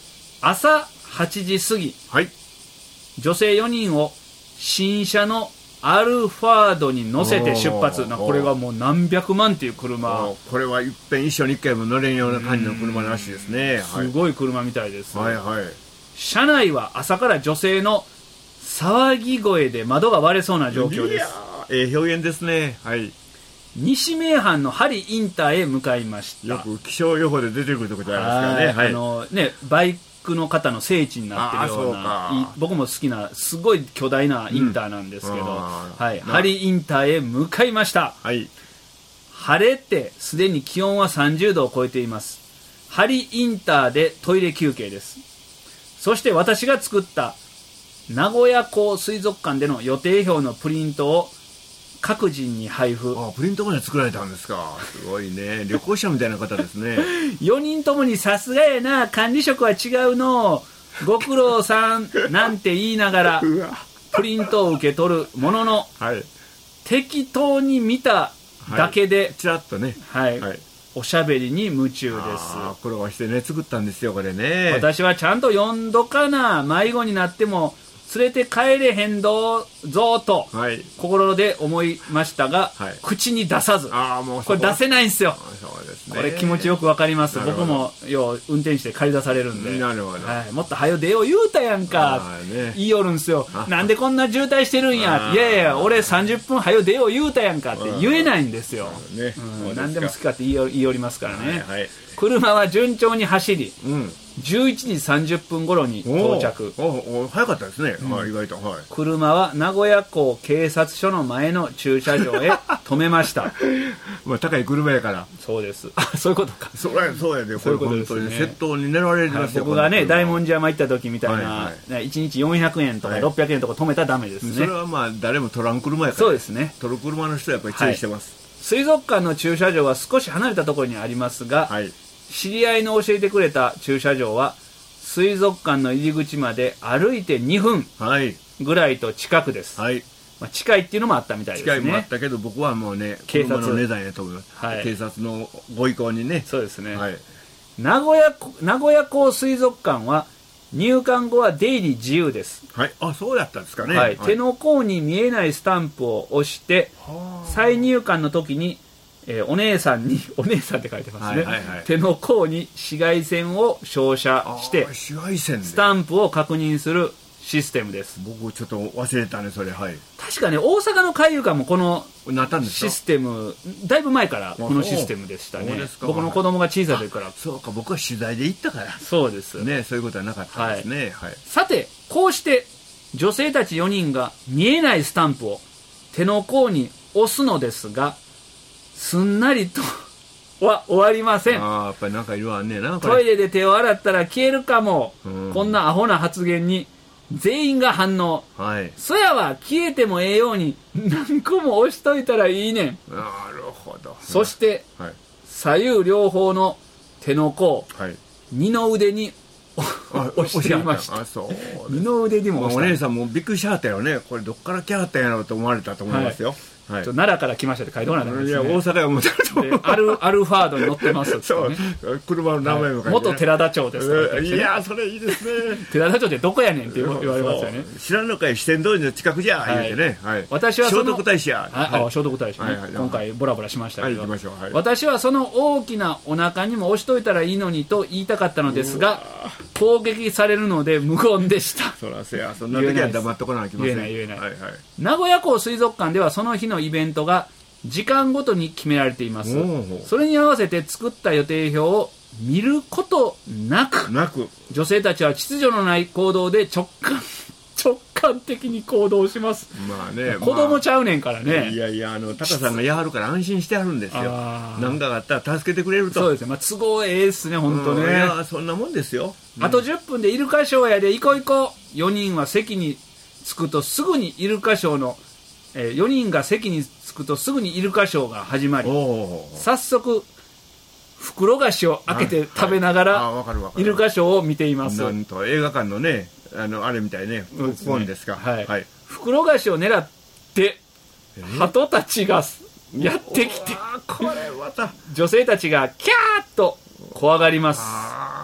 朝はちじ過ぎ、 はい、 女性よにんを新車のアルファードに乗せて出発。なこれがもう何百万っていう車。 これは一遍一緒に一回も乗れんような感じの車らしいですね。 すごい車みたいです、 はいはい、 車内は朝から女性の騒ぎ声で窓が割れそうな状況です。いやー、ええ表現ですね。はい、 西名阪の針インターへ向かいました。 よく気象予報で出てくるところじゃないですかね。はい、 あのね、バイクの方の聖地になってるような、僕も好きなすごい巨大なインターなんですけど、うん、はい、針インターへ向かいました。はい、晴れてすでに気温はさんじゅうどを超えています。針インターでトイレ休憩です。そして私が作った名古屋港水族館での予定表のプリントを各人に配布。 あ、プリントまで作られたんですか。すごいね、旅行者みたいな方ですね。 よにんともにさすがやな、管理職は違うの、ご苦労さんなんて言いながらプリントを受け取るものの、はい、適当に見ただけで、はい、 ちらっとね、 はい、はい、おしゃべりに夢中です。 あ、苦労してね作ったんですよこれね。 私はちゃんと読んどかな、迷子になっても連れて帰れへんどぞと、はい、心で思いましたが、はい、口に出さず。あ、もうこれ出せないんですよ。そうですね、これ気持ちよくわかります。僕もよう運転して借り出されるんで、なるほど、はい、もっと早よ出よう言うたやんか、ね、言いよるんですよ。なんでこんな渋滞してるんや、いやいや俺さんじゅっぷん早よ出よう言うたやんかって言えないんですよ。ね、うん、何でも好きかって言いよ、言いよりますからね。はいはい、車は順調に走り、うん、じゅういちじさんじゅっぷん頃に到着。 おお早かったですね、うん、意外と、はい、 車は名古屋港警察署の前の駐車場へ止めました。 まあ高い車やから。 そうです。あ、そういうことか。 そやそうやで、これ本当に窃盗に狙われてますよ、 はい、僕がね大文字山行った時みたいな、はいはい、いちにちよんひゃくえんとかろっぴゃくえんとか止めたらダメですね。 それはまあ誰も取らん車やから。 そうですね、 取る車の人はやっぱり注意してます、はい、 水族館の駐車場は少し離れたところにありますが、はい、知り合いの教えてくれた駐車場は水族館の入り口まで歩いてにふんぐらいと近くです、はい、まあ、近いっていうのもあったみたいですね。 近いもあったけど僕はもうね警察の値段やと思います、はい、警察のご意向にね。 そうですね、はい、名古屋名古屋港水族館は入館後は出入り自由です、 はい、あ、そうやったんですかね、 はい、手の甲に見えないスタンプを押して再入館の時にえー、お姉さんにお姉さんって書いてますね、はいはいはい、手の甲に紫外線を照射して紫外線スタンプを確認するシステムです。 僕ちょっと忘れたねそれ、はい、 確かね大阪の海遊館もこのシステムだいぶ前からこのシステムでしたね。僕の子供が小さい時から。 そうか、僕は取材で行ったから。 そうですね、そういうことはなかったんですね、はいはい、 さてこうして女性たちよにんが見えないスタンプを手の甲に押すのですがすんなりとは終わりません。 あ、やっぱりなんかいるわね。なんかトイレで手を洗ったら消えるかも、うん、こんなアホな発言に全員が反応、はい、そやは消えてもええように何個も押しといたらいいねん。 なるほど。 そして、はい、左右両方の手の甲、はい、二の腕に押していました。あ、そう。二の腕にも押した。 お姉さんもびっくりしはったよね。これどっから来はったんやろうと思われたと思いますよ。はいはい、奈良から来ましたって書いておらないですね。いや大阪はもうアルアルファードに乗ってますって、ね、 そう車の名前も書いて、ね、 元寺田町ですから、 ね、いやそれいいですね。 寺田町ってどこやねんって言われますよね。 知らんのかい、四天通りの近くじゃ、はい、言うてね、はい、 私はその聖徳太子や、 はい、聖徳太子ね、はいはい、今回ボラボラしましたけど、 はい、行きましょう、はい、 私はその大きなお腹にも押しといたらいいのにと言いたかったのですが攻撃されるので無言でした。 そらせや、そんな時は黙っとかなきゃいけません。 言えない言えない、はいはい、名古屋港水族館ではその日のイベントが時間ごとに決められています。それに合わせて作った予定表を見ることなくなく女性たちは秩序のない行動で直感直感的に行動します。 まあね、 子供ちゃうねんからね、まあ、 いやいや、あのタカさんがやはるから安心してはるんですよ。何かがあったら助けてくれると。 そうですね、まあ、都合ええっすね本当ね、うん、いやそんなもんですよ、うん、 あとじゅっぷんでイルカショーやで行こう行こう。よにんは席に着くとすぐにイルカショーの、えー、よにんが席に着くとすぐにイルカショーが始まり、早速袋菓子を開けて食べながら、はい、イルカショーを見ています。 なんと映画館のね、あのあれみたいね、ポップコーンですか、 はいはい、袋菓子を狙って鳩たちがやってきて、 これまた女性たちがキャーッと怖がります。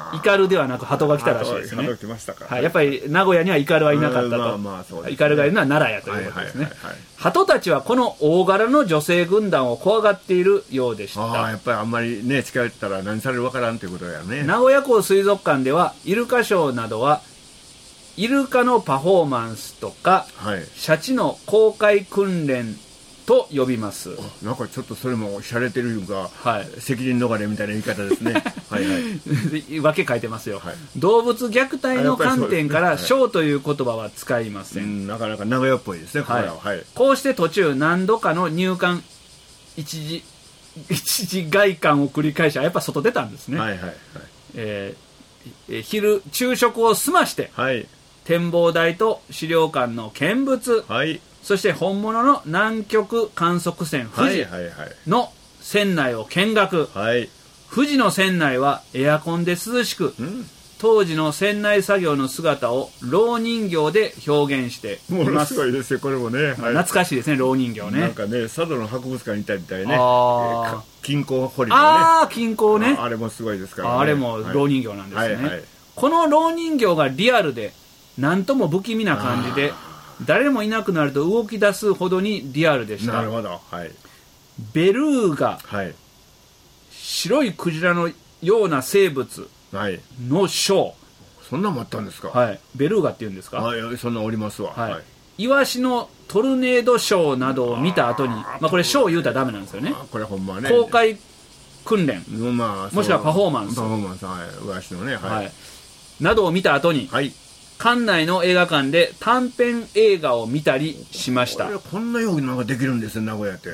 イカルではなく鳩が来たらしいですね。 鳩来ましたか、 はい、やっぱり名古屋にはイカルはいなかったと、まあまあね、イカルがいるのは奈良やということですね。鳩たちはこの大柄の女性軍団を怖がっているようでした。 あやっぱりあんまりね近寄ったら何されるわからんということやね。 名古屋港水族館ではイルカショーなどはイルカのパフォーマンスとか、はい、シャチの公開訓練と呼びます。 なんかちょっとそれも洒落てるいうか、はい、責任逃れみたいな言い方ですね。はいはい訳書いてますよ、はい、動物虐待の観点からショーという言葉は使いません、うん、 なかなか名古屋っぽいですね、これは、はい、 こうして途中何度かの入館一時一時外観を繰り返しやっぱ外出たんですね、はいはいはい、えー、昼昼食を済まして、はい、展望台と資料館の見物、はい、そして本物の南極観測船富士の船内を見学、はい、富士の船内はエアコンで涼しく、うん、当時の船内作業の姿を蝋人形で表現しています。 ものすごいですよこれもね、はい、 懐かしいですね蝋人形ね。 なんかね佐渡の博物館にいたみたいね、あ、えー、金鉱掘りとかね、 ああ金鉱ね、 あれもすごいですから、ね、 あれも蝋人形なんですね、はいはいはい、この蝋人形がリアルでなんとも不気味な感じで誰もいなくなると動き出すほどにリアルでした。 なるほど、はい、 ベルーガ、はい、白いクジラのような生物のショー、はい、 そんなもあったんですか。 はい、ベルーガっていうんですか。 はい、そんなおりますわ、はいはい、 イワシのトルネードショーなどを見た後に、まあ、これショー言うたらダメなんですよね。 これほんまね公開訓練、 まあ、 もしくはパフォーマンスパフォーマンス、はい、イワシのね、はいはい、 などを見た後に、はい、館内の映画館で短編映画を見たりしました。 こんなようになんかできるんですよ名古屋って、うん、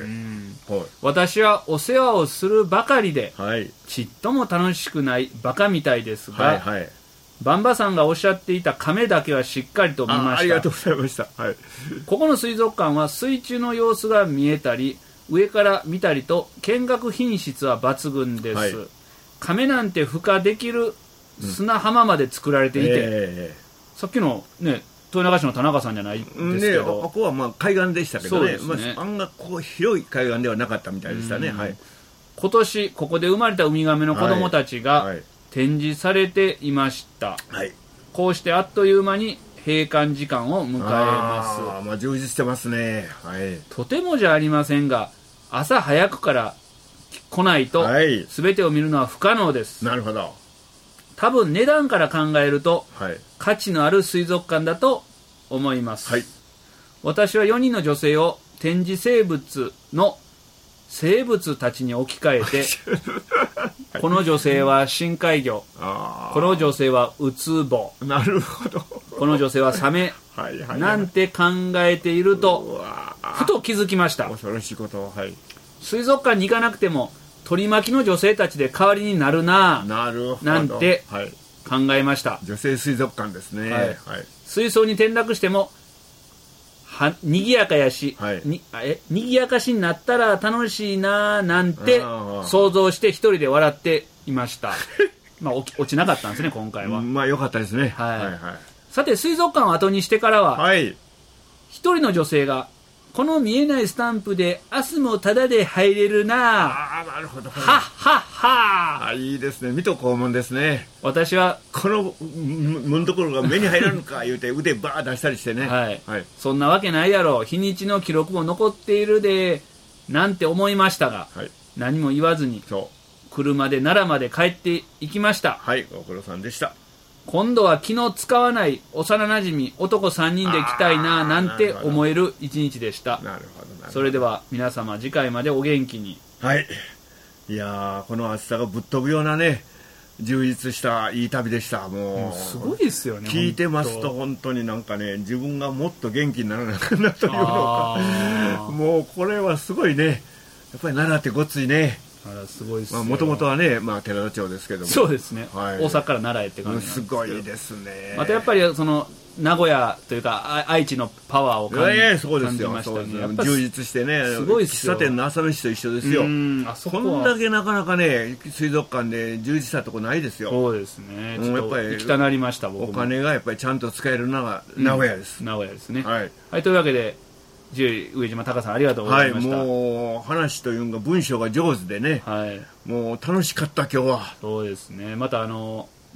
はい、私はお世話をするばかりで、はい、ちっとも楽しくないバカみたいですが、はいはい、バンバさんがおっしゃっていた亀だけはしっかりと見ました。 あ, ありがとうございました、はい、 ここの水族館は水中の様子が見えたり上から見たりと見学品質は抜群です、はい、亀なんて孵化できる砂浜まで作られていて、うん、えーさっきのね豊中市の田中さんじゃないですけど、ね、 ここはまあ海岸でしたけど ね, ね、まあ、案外ここ広い海岸ではなかったみたいでしたね、はい、 今年ここで生まれたウミガメの子供たちが展示されていました、はい、こうしてあっという間に閉館時間を迎えます。 あ、まあ、充実してますね、はい、 とてもじゃありませんが朝早くから来ないと全てを見るのは不可能です、 はい、なるほど。 多分値段から考えると、はい、価値のある水族館だと思います、はい、私はよにんの女性を展示生物の生物たちに置き換えて、はい、この女性は深海魚、この女性はウツボ、 なるほど、 この女性はサメはいはい、はい、なんて考えているとふと気づきました。 恐ろしいこと、はい、 水族館に行かなくても取り巻きの女性たちで代わりになるななるほどなんて考えました、はい、 女性水族館ですね、はいはい、 水槽に転落してもはにぎやかやし、はい、に, えにぎやかしになったら楽しいななんて想像して一人で笑っていましたまあ落 ち, 落ちなかったんですね今回は。 まあ良かったですね、はいはいはい、 さて水族館を後にしてからは、はい、一人の女性がこの見えないスタンプで明日もタダで入れるなあ。あ、なるほど。 はっはっは。 あ、いいですね。水戸黄門ですね。 私はこの門どころが目に入らんか言うて腕バー出したりしてね、 はい、はい、そんなわけないやろ、日にちの記録も残っているでなんて思いましたが、はい、何も言わずに車で奈良まで帰っていきました。 はい、ご苦労さんでした。 今度は気の使わない幼なじみ男さんにんで来たいななんて思える一日でした。 なるほどなるほど。 それでは皆様次回までお元気に。 はい、いやーこの暑さがぶっ飛ぶようなね充実したいい旅でした。もう、 もうすごいですよね。 聞いてますと本当になんかね自分がもっと元気にならなかったというのかもうこれはすごいね、やっぱり奈良ってごついね。 すごいですよ。 もともとはね、まあ、寺田町ですけども。 そうですね、はい、大阪から奈良へって感じなんですけど、 すごいですね。 またやっぱりその名古屋というか愛知のパワーを感じ、 えー、そうですよ、感じましたね。やっぱ充実してね、すごいですよ。喫茶店の朝飯と一緒ですよ。あそここんだけなかなかね水族館で充実したとこないですよ。 そうですね、ちょっと行きたなりました。僕もお金がやっぱりちゃんと使えるのが名古屋です、 うん、名古屋ですね、はいはい、というわけで上島隆さんありがとうございました。 はい、もう話というか文章が上手でね、はい、もう楽しかった今日は。 そうですね、またあの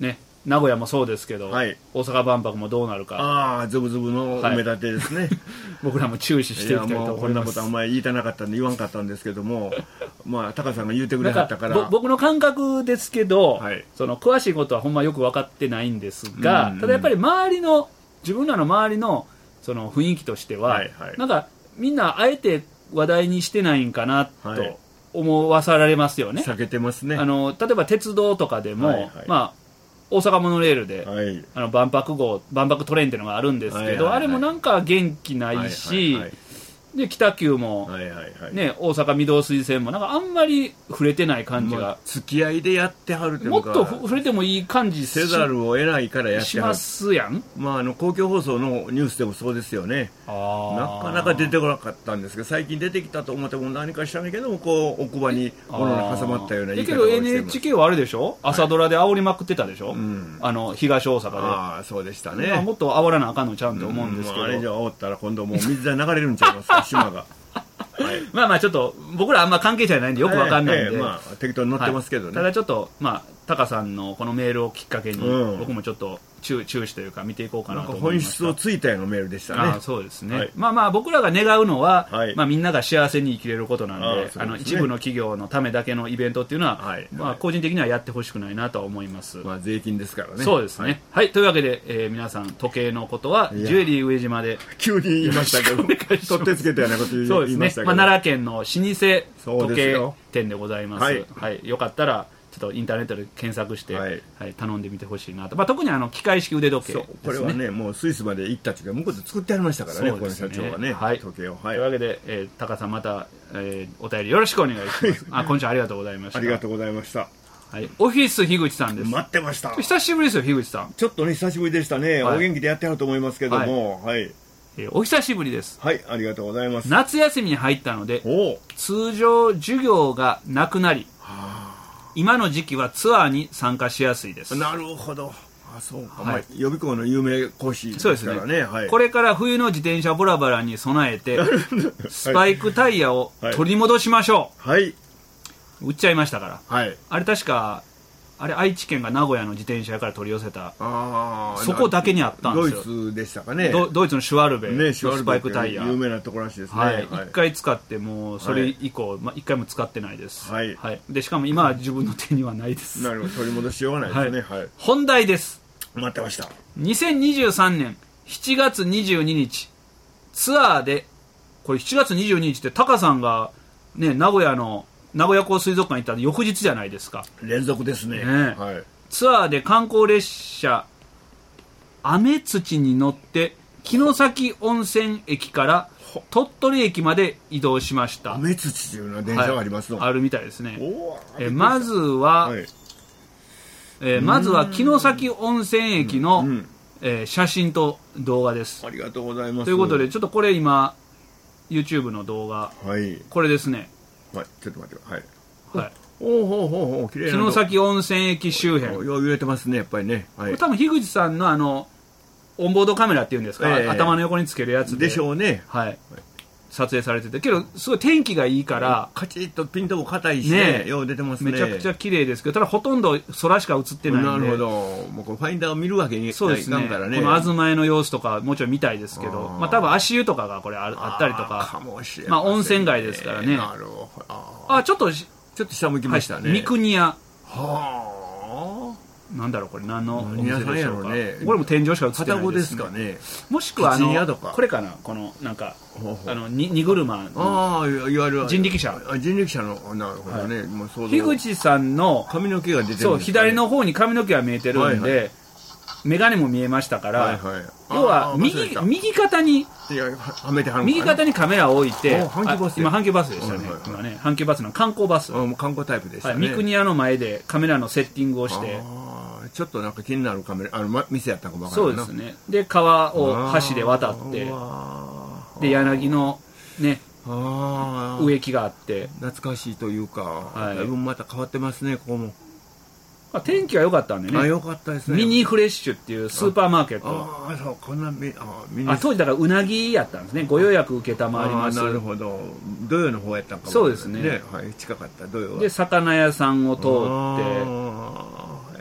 ね、名古屋もそうですけど、はい、大阪万博もどうなるか、 ああ、ズブズブの埋め立てですね、はい、 僕らも注視していきたいと思います。 こんなことあんまり言いたなかったんで言わんかったんですけども、まあ、タカさんが言うてくれはったから、 僕の感覚ですけど、はい、その詳しいことはほんまよく分かってないんですが、うんうん、ただやっぱり周りの、自分らの周りのその雰囲気としては、はいはい、なんかみんなあえて話題にしてないんかなと、はい、思わされますよね。 避けてますね。 あの例えば鉄道とかでも、はいはい、まあ、大阪モノレールで、はい、あの万博号万博トレインっていうのがあるんですけど、はいはいはい、あれもなんか元気ないし、はいはいはい、で北急も、はいはいはいね、大阪御堂筋線もなんかあんまり触れてない感じが、まあ、 付き合いでやってはるっていうのか、もっと触れてもいい感じせざるを得ないからやってはるしますやん。 まあ、あの公共放送のニュースでもそうですよね。あなかなか出てこなかったんですけど、最近出てきたと思っても何か知らないけども、こう奥歯に物が挟まったような言い方をしてます。だけど エヌエイチケー はあれでしょ、朝ドラで煽りまくってたでしょ、はい、うん、あの東大阪で。 ああ、そうでしたね。 まあ、もっと煽らなあかんのちゃうんと思うんですけど、 うん、まあ、あれ以上煽ったら今度もう水で流れるんちゃいますか島がはい、 まあまあちょっと僕らあんま関係者じゃないんでよくわかんないんで、えーえーまあ、適当に載ってますけどね、 はい、ただちょっとまあタカさんのこのメールをきっかけに、うん、僕もちょっと注注視というか見ていこうかなと思いました。 なんか本質をついたようなメールでしたね。 あそうですね、はい、まあまあ僕らが願うのは、はい、まあ、みんなが幸せに生きれることなんで、あで、ね、あの一部の企業のためだけのイベントっていうのは、はい、まあ、個人的にはやってほしくないなとは思います。 まあ、税金ですからね。 そうですね、はいはい、というわけで、えー、皆さん時計のことはジュエリー上島で急に言いましたけど取ってつけたようなこと言いましたけど、そうですね、 まあ、奈良県の老舗時計店でございます。はいはい、よかったらちょっとインターネットで検索して、はいはい、頼んでみてほしいなと、まあ、特にあの機械式腕時計ですね。 これはね、もうスイスまで行った時は向こうで作ってありましたからね、ここの社長はね、はい、時計を、はい、 というわけで、えー、タカさんまた、えー、お便りよろしくお願いしますあ、今週ありがとうございました。 ありがとうございました。 はい、オフィス樋口さんです。 待ってました。 久しぶりですよ、樋口さん。 ちょっとね、久しぶりでしたね、はい、お元気でやってはると思いますけども、はい、はい、 えー、お久しぶりです。 はい、ありがとうございます。 夏休みに入ったので通常授業がなくなり、はあ、今の時期はツアーに参加しやすいです。 なるほど。あ、そうか、はい、まあ、予備校の有名講師ですからね。そうですね、はい、 これから冬の自転車ボラバラに備えてスパイクタイヤを取り戻しましょう。はい、売っちゃいましたから、はい、あれ確かあれ愛知県が名古屋の自転車から取り寄せた、あそこだけにあったんですよ。 ドイツでしたかね。 ド, ドイツのシュワルベのスパイクタイヤ、 有名なところらしいですね。 はい、はい、いっかい使ってもうそれ以降、はい、まあ、いっかいも使ってないです。はい、はい、でしかも今は自分の手にはないです。 なるほど、取り戻しようがないですね。はいはい、 本題です。 待ってました。 にせんにじゅうさんねんしちがつにじゅうににちツアーで、これしちがつにじゅうににちってタカさんがね、名古屋の名古屋港水族館に行った翌日じゃないですか。 連続ですね。 ね、はい、ツアーで観光列車雨土に乗って城崎温泉駅から鳥取駅まで移動しました。 雨土というのは電車がありますの、 はい、あるみたいですね。えまずは、はい、えまずは城崎温泉駅の、うんうん、えー、写真と動画です。 ありがとうございます。 ということでちょっとこれ今 YouTube の動画、はい、これですね。 はい、ちょっと待って、はい、はい、 おおおお、綺麗な城崎温泉駅周辺。 よう揺れてますね、やっぱりね。 はい、これ多分樋口さんのあのオンボードカメラっていうんですか、えー、頭の横につけるやつで。 でしょうね。 はい。はい、撮影されてて、けどすごい天気がいいから、 カチッとピントも硬いし、ね、よう出てますね。 めちゃくちゃ綺麗ですけど、ただほとんど空しか映ってないんで。 なるほど。もうこれファインダーを見るわけにいかんからね。 この東江の様子とかもちろん見たいですけど、あまあ多分足湯とかがこれ あ, あったりとか、 かもしれまあ温泉街ですからね。なるほど。ああ、ちょっとちょっと下向きましたね。 はい、三国屋。 はあ。 なんだろうこれ何のお店でしょうか。 ね、 これも天井しか映ってないですね。 片方ですかね。 もしくはあのこれかな、このなんかあのに荷車の、 ああ、いわゆる人力車。 人力車の、なるほどね。はい、もう樋口さんの髪の毛が出てるんですかね。 そう、左の方に髪の毛が見えてるんで、はいはい、眼鏡も見えましたから、はいはい、要は右右肩に右肩にカメラを置いて、今阪急バスでしたね。はいはいはい、今ね阪急バスの観光バス。 あ、もう観光タイプでしたね。はい、 三国屋の前でカメラのセッティングをして。 ちょっとなんか気になるカメラ、あの、ま、店やったかもわからないな。 そうですね。で川を橋で渡って、で柳のね植木があって、 懐かしいというか、はい、だいぶまた変わってますね、ここも。 まあ、天気が良かったんでね。 あ、良かったですね。 ミニフレッシュっていうスーパーマーケット。 ああ、そう、こんなミ、あ、ミニ。 あ、当時だからうなぎやったんですね。ご予約受けたまわります。 あ、なるほど。土曜の方やったんかも、ね。 そうですね。 ね、はい、近かった土曜は。 で、魚屋さんを通って。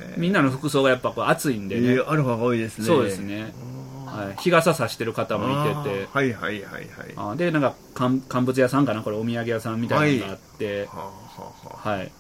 みんなの服装がやっぱこう暑いんでね、 えー、アルファが多いですね。 そうですね、はい、日傘さしてる方もいてて、 はいはいはいはい、 でなんか乾乾物屋さんかな、これお土産屋さんみたいなのがあって、はい、はい、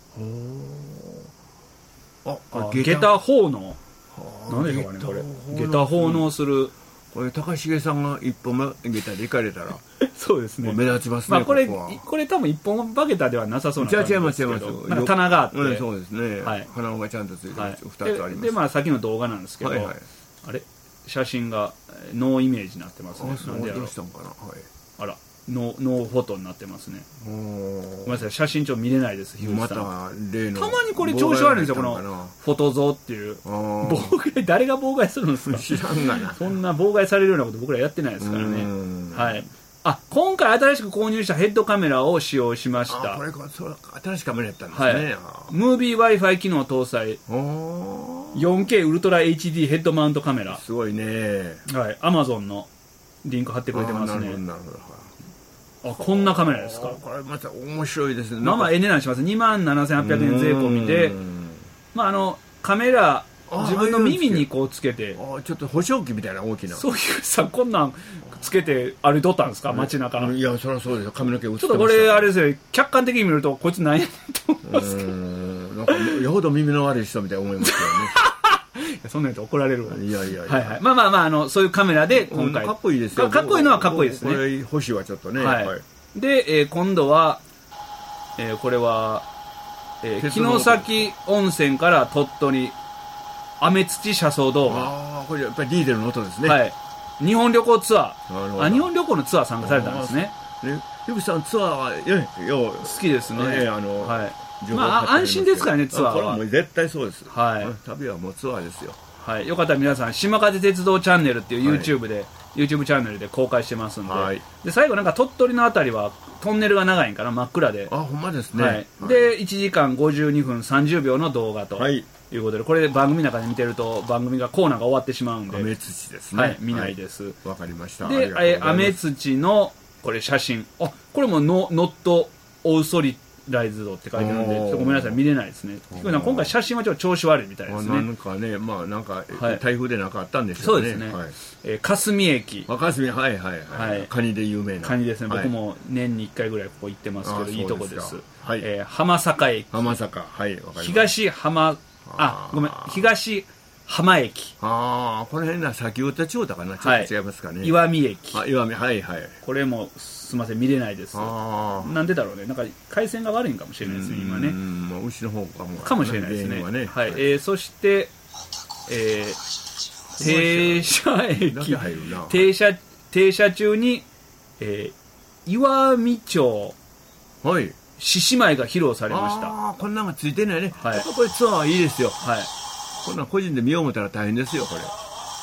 ああ下駄奉納、何でしょうかねこれ、下駄奉納する、 これ高重さんが一本下駄で行かれたらそうですね、 目立ちますね。 まあ、これこここれ多分一本バゲタではなさそうな感じですけど、なんか棚があって、 うん、そうですね、 はい、 鼻緒がちゃんとついてる、はい、ふたつあります。 で、まあ、さっきの動画なんですけど、はいはい、あれ写真がノーイメージになってますね。 あ、なんでどうしたんかな、はい、 あらノー、ノーフォトになってますね。ごめんなさい、写真ちょっと見れないです、 また例のたまにこれ調子悪いんですよ、このフォトゾーっていう妨害、誰が妨害するんですか。 知らんがなそんな妨害されるようなこと僕らやってないですからね。はい、あ、今回新しく購入したヘッドカメラを使用しました。 あ、これそれ新しいカメラやったんですね、はい、 ムービー Wi-Fi 機能搭載 よんケー ウルトラ エイチディー ヘッドマウントカメラ、 すごいね、 はい、Amazon のリンク貼ってくれてますね。 なるほどなるほど。 あ、こんなカメラですか。 これまた面白いですね。 まあまあええ値段します。にまんななせんはっぴゃくえん税込みで、まああのカメラ自分の耳にこうつけて、 あ、ちょっと補聴器みたいな大きな、 そういうさ、こんなんつけて歩いとったんですか、街中。 いや、そりゃそうですよ、髪の毛映ってました。 ちょっとこれあれですよ、客観的に見るとこいつ何やねんと思いますけど、 なんかよほど耳の悪い人みたいに思いますよね。 そんなんやと怒られるわ。 いやいやいや、 はいはい、まあまあまあ、あのそういうカメラで今回、 かっこいいですよ。 かっこいいのはかっこいいですね。 これ星はちょっとね、 はい、はい、で、えー、今度は、えー、これは、えー、城崎温泉から鳥取雨土車窓動画。 ああ、これやっぱりディーゼルの音ですね。 はい、日本旅行ツアー、あ、日本旅行のツアー参加されたんですね。 ゆきさんツアーはよ好きですね。 えー、あの、はい、 まあ安心ですからね、ツアーは。 これはもう絶対そうです。 はい、 旅はもうツアーですよ。 はい、よかったら皆さん島風鉄道チャンネルっていう YouTube で、はい、YouTube チャンネルで公開してますんで、はい、で最後なんか鳥取のあたりはトンネルが長いんかな、真っ暗で、 あ、ほんまですね、 はい、でいちじかんごじゅうにふんさんじゅうびょうの動画ということで、これ番組の中で見てると番組がコーナーが終わってしまうんで、 雨土ですね、 はい、見ないです。 わ、はい、かりました。 で、え雨土のこれ写真、あ、これもノットオウソリライズドって書いてあるんで、ちょっとごめんなさい、見れないですね。今回写真はちょっと調子悪いみたいですね。 なんかね、まあなんか台風でなんかあったんでしょうね。 そうですね。はい、えー、霞駅。 霞、はいはいはい。カニで有名な。 カニですね。僕も年にいっかいぐらいここ行ってますけど、いいとこです。 はい。 えー、浜坂駅。 浜坂、はい、わかりました。 東浜、あ、ごめん、東浜駅。 ああ、この辺な先打った町だかな、ちょっと違いますかね。 岩見駅。 あ、岩見、はいはい。 これもすみません、見れないです。なんでだろうね、なんか回線が悪いんかもしれないですね、今ね。うん、 まあ、牛の方かも。 かもしれないですね。ね、はい、えー、そして、えー、停車駅、停車、停車中に、えー、岩見町、 はい。 獅子舞が披露されました。 ああ、こんなのがついてないね。はい。これツアーいいですよ。はい。こんなん個人で見よう思ったら大変ですよ、これ。あ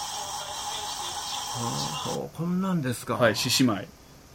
あ、こんなんですか。 はい、獅子舞。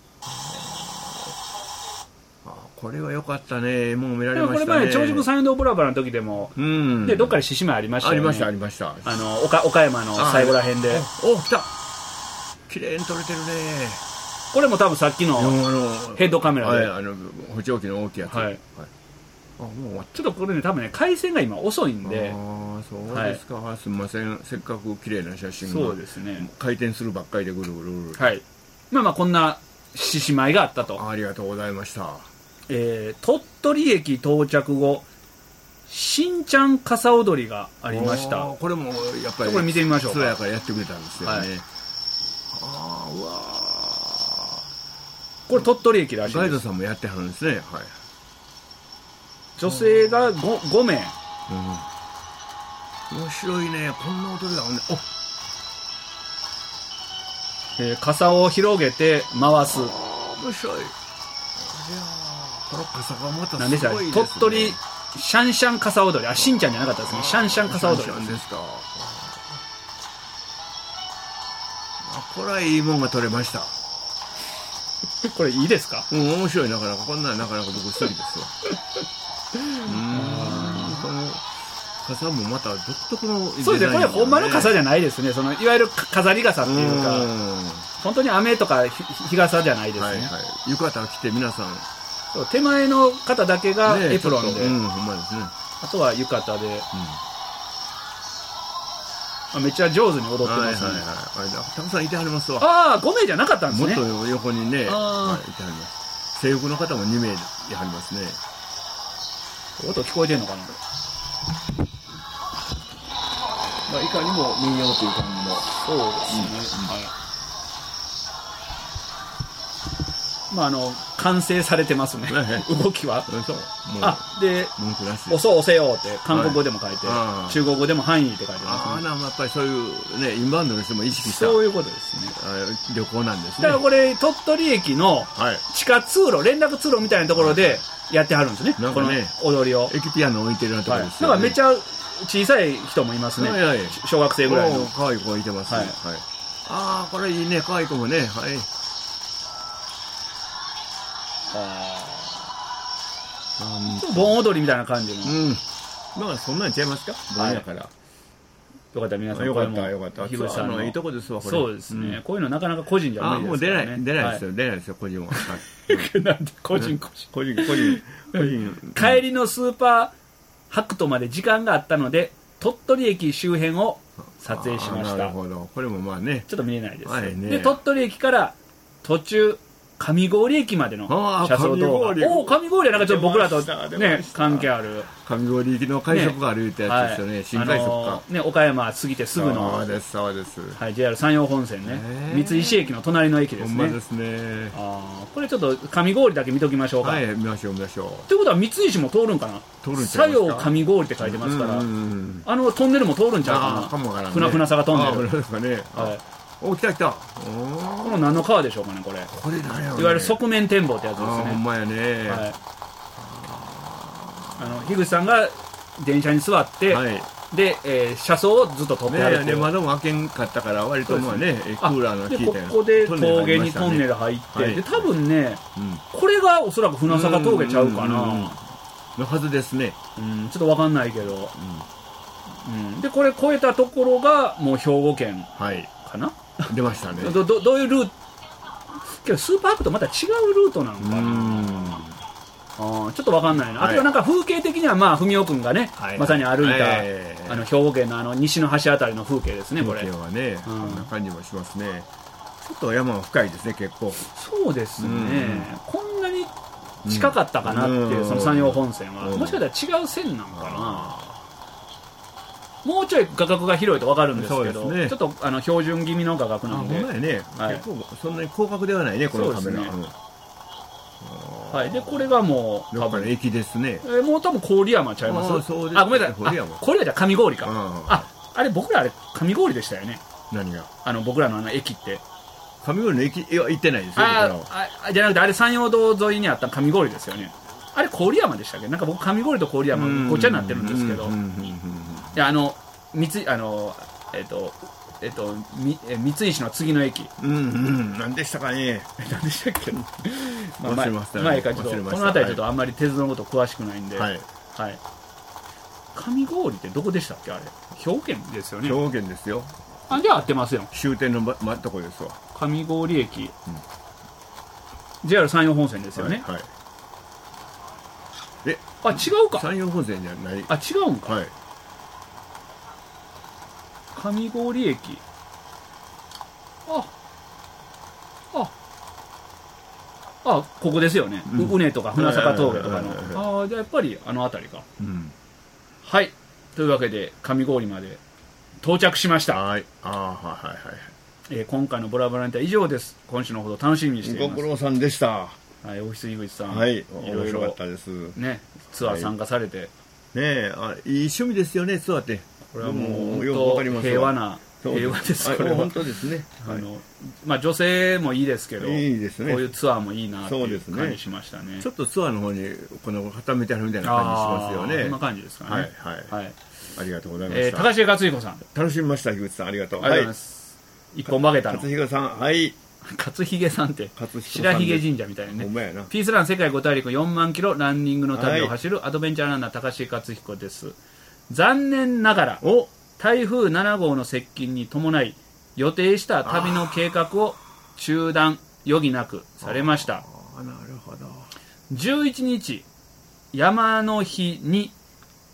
これは良かったね。もう見られましたね。 これ前、長宿サウンドオブラバーの時でも、うん、で、どっかで獅子舞ありましたよね。 ありました、ありました。 あの、岡、岡山の最後ら辺で。 お、来た。綺麗に撮れてるね。 これも多分さっきのヘッドカメラで。 はい、あの、補聴器の大きいやつ。はい。はい、 あ、もうちょっとこれね、多分ね、回線が今遅いんで。 ああ、そうですか、はい、すみません。せっかく綺麗な写真が。 そうですね。 回転するばっかりでぐるぐるぐる。 はい。まあまあ、こんな獅子舞があったと。 ありがとうございました。 えー、鳥取駅到着後、しんちゃん傘踊りがありました。 これもやっぱりこれ見てみましょうか。 そうやからやってくれたんですよね。はい、ああ、うわこれ鳥取駅らしいです。 ガイドさんもやってはるんですね。はい。 女性が 5, ご名、 うん、面白いね。こんな踊りだもんね。お、 えー、傘を広げて回す。 面白い。いやこの傘がまたすごいですね。 何でしたっけ、鳥取シャンシャン傘踊り。あ、しんちゃんじゃなかったですね。シャンシャン傘踊り。 シャンシャンですか。あ、これはいいもんが取れました。 これいいですか。 うん、面白い。なかなかこんなんなかなか僕好きですよ。うーん、この傘もまた独特の、ね、 そうですね。これほんまの傘じゃないですね。そのいわゆる飾り傘っていうか、う本当に雨とか日傘じゃないですね。はいはい、 浴衣着て皆さん、 手前の方だけがエプロンで、 ね、うん、ほんまですね。 あとは浴衣で、うん、 あめっちゃ上手に踊ってますね。はいはいはい、たくさんいてはりますわ。 ああ、ごめいじゃなかったんですね。 もっと横にね、はい、いてはります。制服の方もにめいいはりますね。 音聞こえてんのかな。 まあ、いかにも民謡という感じの。 そうですね。うん、はい。まあ、あの完成されてますね、動きは。 そうあで、押そう押せよって韓国語でも書いて、はい、中国語でも範囲って書いてますね。 ああ、やっぱりそういうね、インバウンドの人も意識したそういうことですね。 旅行なんですね。 だからこれ鳥取駅の地下通路、連絡通路みたいなところでやってはるんですね、 なんかね、 この踊りを。 駅ピアノ置いてるようなところですよね。 だからめっちゃ小さい人もいますね、はいはい、小学生ぐらいの可愛い子がいてますね、はいはい、ああこれいいね、可愛い子もね、はい、 あ盆踊りみたいな感じの、 うん、まあそんなんちゃいますか、盆やから、はい、 よかった、皆さん、 よかったよかった、 樋口さんのいいとこですわ、これ。 そうですね、うん、こういうのなかなか個人じゃ無理ですからね。 あもう出ない、出ないですよ、はい、出ないですよ、個人は。 なんで個人、個人、 個人、個人、個人。 帰りのスーパーハクトまで時間があったので、鳥取駅周辺を撮影しました。 なるほど、これもまあね、 ちょっと見えないです。 はいね、 で、鳥取駅から途中、上郡駅までの車窓動画。おお、上郡はなんかちょっと僕らとね、関係ある。 上郡行きの快速があるってやつですよね、新快速か。 ね、岡山過ぎてすぐの。 そうです、そうです。 はい、ジェイアール 山陽本線ね。三石駅の隣の駅ですね。 ほんまですね。 ああ、これちょっと上郡だけ見ときましょうか。 はい、見ましょう、見ましょう。 ということは三石も通るんかな。 通るんちゃいますか。 佐陽上郡って書いてますから、あのトンネルも通るんちゃうかな。 かもわからんね。 船船坂トンネル。 あ、そうですかね。はい。お、来た来た。 この何の川でしょうかね、これ。 これ何やろね。 いわゆる側面展望ってやつですね。 ほんまやね。 はい。あの樋口さんが電車に座って、はい、で、えー、車窓をずっと撮ってあるっていう。 ね、窓も開けんかったから割とまあね、クーラーの効いたような。 ここで峠にトンネル入って、はい、で多分ね、うん、これがおそらく船坂峠ちゃうかな。 のはずですね。 うん、ちょっとわかんないけど。うんうん、でこれ越えたところがもう兵庫県かな。はい、 出ましたね。 ど, ど, どういうルートけどスーパーアップとまた違うルートなのかな。あちょっと分かんないな、はい、あとはなんか風景的にはまあ文雄君がね、はい、まさに歩いた、はい、あの兵庫県のあの西の端あたりの風景ですね。これ風景はね、こんな感じもしますね。ちょっと山は深いですね、結構。 そうですね、こんなに近かったかなっていう、その山陽本線はもしかしたら違う線なんかな。もうちょい画角が広いと分かるんですけど、ね、ちょっとあの標準気味の画角なんで、 あ、ほんまやね、はい、結構そんなに広角ではないね、このカメラ。 はい、でこれがもう多分駅ですね。 えー、もう多分郡山ちゃいます。 あ、そうです、 あ、ごめんなさい。郡山。これじゃ上郡か。あ、あれ僕らあれ上郡でしたよね。 何が？ あの僕らのあの駅って。 上郡の駅いや行ってないですよ。 ああ、じゃなくてあれ山陽道沿いにあった上郡ですよね。あれ郡山でしたっけ？なんか僕上郡と郡山ごちゃになってるんですけど。いやあの三つあのえっと。えっと、三石の次の駅、 うんうん、何でしたかね、 何でしたっけ、まあ、 忘れました、ね、 前からちょっとこの辺りちょっとあんまり鉄道のこと詳しくないんで、はいはい、上郡ってどこでしたっけ、あれ兵庫県ですよね。 兵庫県ですよ。 あ、じゃあ合ってますよ。 終点のま、ま、とこですわ。 上郡駅、うん、ジェイアール 山陽本線ですよね。はい、はい、 えあ、違うか、 山陽本線じゃない。 あ、違うんか、はい、上郡駅、あああ、ここですよね、うん、うねとか船坂峠とかの、ああ、じゃあやっぱりあの辺りか、うん、はい、というわけで上郡まで到着しました。はい、あ、はいはいはい、えー、今回のボラボラネタは以上です。今週のほど楽しみにしています。 ご苦労さんでした。 はい、オフィス井口さん、 はい、面白かったですね。 ツアー参加されて、はい、ねえ、あ、いい趣味ですよね、ツアーって。 これはもうよく平和な平和です。これは本当ですね。 あのまあ女性もいいですけど、 いいですね。 こういうツアーもいいなっていう感じしましたね。 ちょっとツアーの方にこの固めてあるみたいな感じしますよね。 こんな感じですかね。はいはいはい。ありがとうございました。 高重克彦さん、 楽しみました。樋口さんありがとう。 ありがとうございます。一本曲げたの。 勝彦さん、はい。 勝秀さんって白髭神社みたいなね。ピースラン世界五大陸よんまんキロランニングの旅を走るアドベンチャーランナー高重克彦です。残念ながら台風なな号の接近に伴い予定した旅の計画を中断余儀なくされました。 あ、なるほど。 じゅういちにち山の日に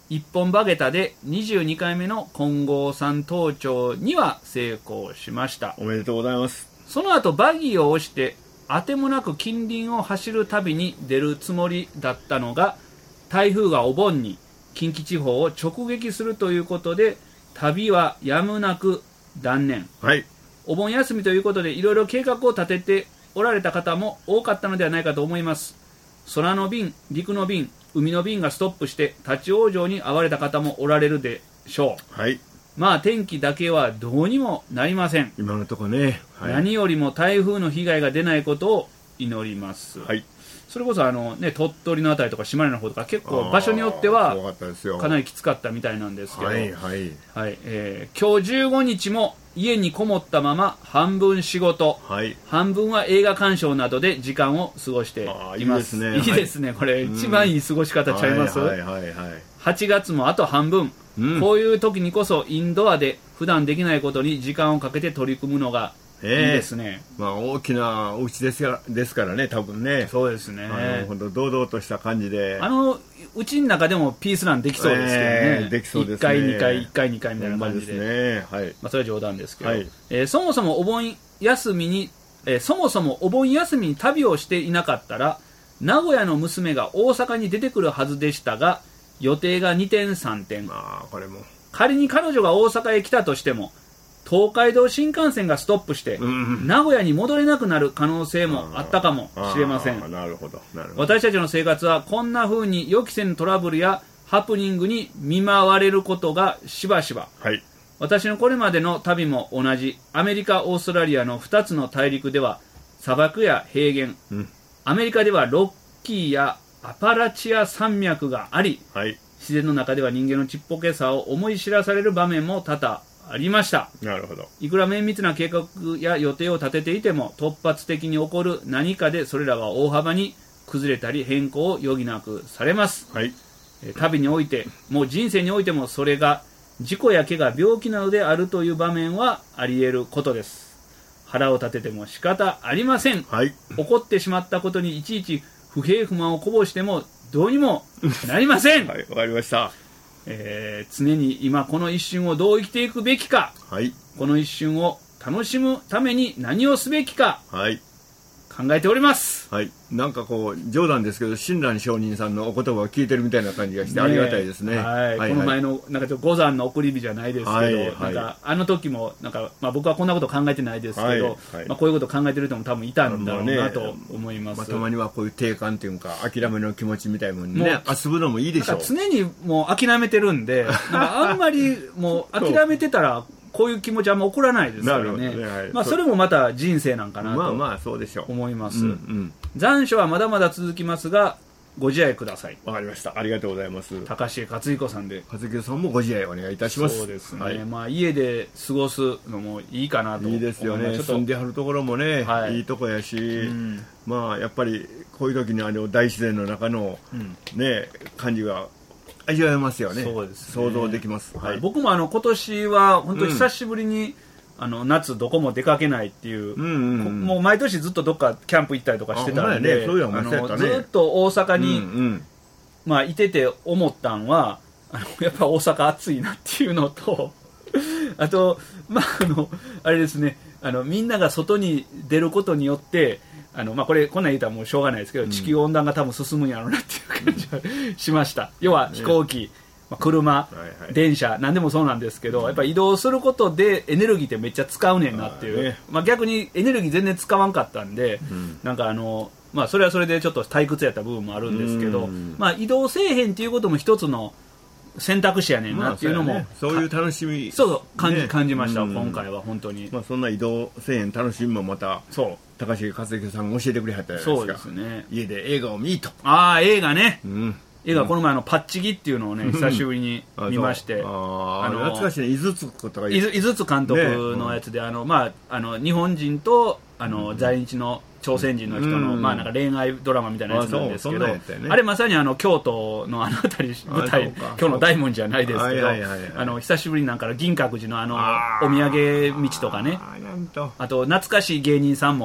一本バゲタでにじゅうにかいめの金剛山登頂には成功しました。 おめでとうございます。 その後バギーを押してあてもなく近隣を走る旅に出るつもりだったのが、台風がお盆に近畿地方を直撃するということで、旅はやむなく断念、 はい、 お盆休みということでいろいろ計画を立てておられた方も多かったのではないかと思います。空の便、陸の便、海の便がストップして立ち往生に遭われた方もおられるでしょう。はい、 まあ天気だけはどうにもなりません。 今のところね、 はい、何よりも台風の被害が出ないことを祈ります。 はい、 それこそあの、ね、鳥取のあたりとか島根の方とか結構場所によってはかなりきつかったみたいなんですけど、 はいはいはいえー、今日じゅうごにちも家にこもったまま半分仕事、 はい、 半分は映画鑑賞などで時間を過ごしています。 いいですね、 いいですね、はい、これ一番いい過ごし方ちゃいます。 はいはいはいはい、 はちがつもあと半分、うん、こういう時にこそインドアで普段できないことに時間をかけて取り組むのがいいですね。 えーまあ、大きなお家ですからですからね、多分ね。 そうですね。 あの本当堂々とした感じで、 あのうちの中でもピースランできそうですけどね、 えー、できそうですね。 いっかいにかいいっかいにかいみたいな感じで、 ね、はい、 まあ、それは冗談ですけど、 はいえー、そもそもお盆休みに、えー、そもそもお盆休みに旅をしていなかったら名古屋の娘が大阪に出てくるはずでしたが、予定がにてんさんてん、 まあ、これも仮に彼女が大阪へ来たとしても東海道新幹線がストップして、うん、名古屋に戻れなくなる可能性もあったかもしれません。 なるほどなるほど。 私たちの生活はこんな風に予期せぬトラブルやハプニングに見舞われることがしばしば、 はい、 私のこれまでの旅も同じアメリカ、オーストラリアのふたつの大陸では砂漠や平原、うん、アメリカではロッキーやアパラチア山脈があり、 はい、 自然の中では人間のちっぽけさを思い知らされる場面も多々ありました。 なるほど。 いくら綿密な計画や予定を立てていても突発的に起こる何かでそれらは大幅に崩れたり変更を余儀なくされます、 はい、 旅においてもう人生においてもそれが事故や怪我病気などであるという場面はあり得ることです。腹を立てても仕方ありません、 はい、 怒ってしまったことにいちいち不平不満をこぼしてもどうにもなりませんはい、わかりました。 えー、常に今この一瞬をどう生きていくべきか、 はい、 この一瞬を楽しむために何をすべきか、 はい、 考えております、 はい、なんかこう冗談ですけど親鸞上人さんのお言葉を聞いてるみたいな感じがしてありがたいですね。 はいはいはい、この前のなんか五山の送り火じゃないですけど、はいはい、なんかあの時もなんか、まあ、僕はこんなこと考えてないですけど、はいはい、まあ、こういうこと考えてる人も多分いたんだろうなと思います、 まあ、たまにはこういう定感というか諦めの気持ちみたいなもんね、遊ぶのもいいでしょう。 常にもう諦めてるんでなんかあんまりもう諦めてたらこういう気持ちはあんま起こらないですからね。ね、はい、まあ、それもまた人生なんかなと思います。残暑はまだまだ続きますがご自愛ください。 わかりました。ありがとうございます。 高重克彦さんで。 克彦さんもご自愛お願いいたします。 そうですね、はい、まあ、家で過ごすのもいいかなと思います。 いいですよね。住んではるところもね、はい、いいとこやし、うん、まあやっぱりこういう時にあの大自然の中の、うん、ね、感じが味わえますよね。 そうですね、 想像できます、 はい、僕もあの今年は本当に久しぶりに、うん、あの夏どこも出かけないっていう、うんうんうん、もう毎年ずっとどっかキャンプ行ったりとかしてたんで、ずっと大阪に、うんうん、まあ、いてて思ったんはあのやっぱ大阪暑いなっていうのとあと、まあ、あのあれですね、あのみんなが外に出ることによってあのまあ、これこんなん言ったらもうしょうがないですけど、うん、地球温暖化多分進むんやろうなっていう感じはしました。要は飛行機、ね、まあ、車、はいはい、電車何でもそうなんですけど、うん、やっぱ移動することでエネルギーってめっちゃ使うねんなっていう、ね、まあ、逆にエネルギー全然使わんかったんで、うん、なんかあの、まあ、それはそれでちょっと退屈やった部分もあるんですけど、うん、まあ、移動せえへんっていうことも一つの選択肢やねんなっていうのも、まあそうやね、そういう楽しみ、 そうそう感じ、ね、感じました、うん、今回は本当に、 まあ、そんな移動せえへん楽しみもまたそう高重克彦さんが教えてくれはったじゃないですか。 そうですね、 家で映画を見と。 ああ、映画ね、うん、映画この前のパッチギっていうのをね、うん、久しぶりに見まして、 あああの懐かしいね、井筒とか井筒監督のやつで、ね、あのまあ、あの日本人とあの、うん、在日の朝鮮人の人の、うん、まあ、なんか恋愛ドラマみたいなやつなんですけど、 あ, ね、あれまさにあの京都のあの辺り舞台、今日の大文字じゃないですけど、あの久しぶりになんか銀閣寺のあのお土産道とかね、 あ, あと懐かしい芸人さんも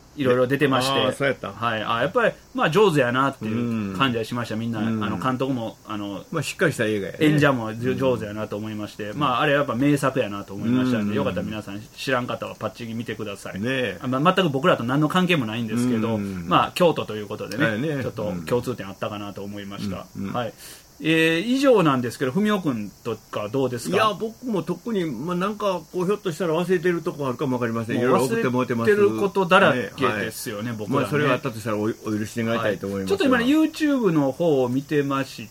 いろいろ出てまして、 あそうやった、 はい、あやっぱり、まあ、上手やなっていう感じはしました、みんな、あの監督もあの、 まあ、しっかりした映画やね、 演者も上手やなと思いまして、まあ、あれやっぱ名作やなと思いましたので、よかったら皆さん知らん方はパッチギ見てください、ねまあ、全く僕らと何の関係もないんですけど、まあ、京都ということで ね, ねちょっと共通点あったかなと思いました。はいえー、以上なんですけど、文雄君とかどうですか？ いや、僕も特に、まあ、なんかこうひょっとしたら忘れてるとこあるかもわかりません。いろいろ送ってもらってます。 忘れてることだらけですよね、ねはい、僕は、ね。 まあ、それがあったとしたらお、お許し願いたいと思います、 はい、ちょっと今ね、YouTube の方を見てまして、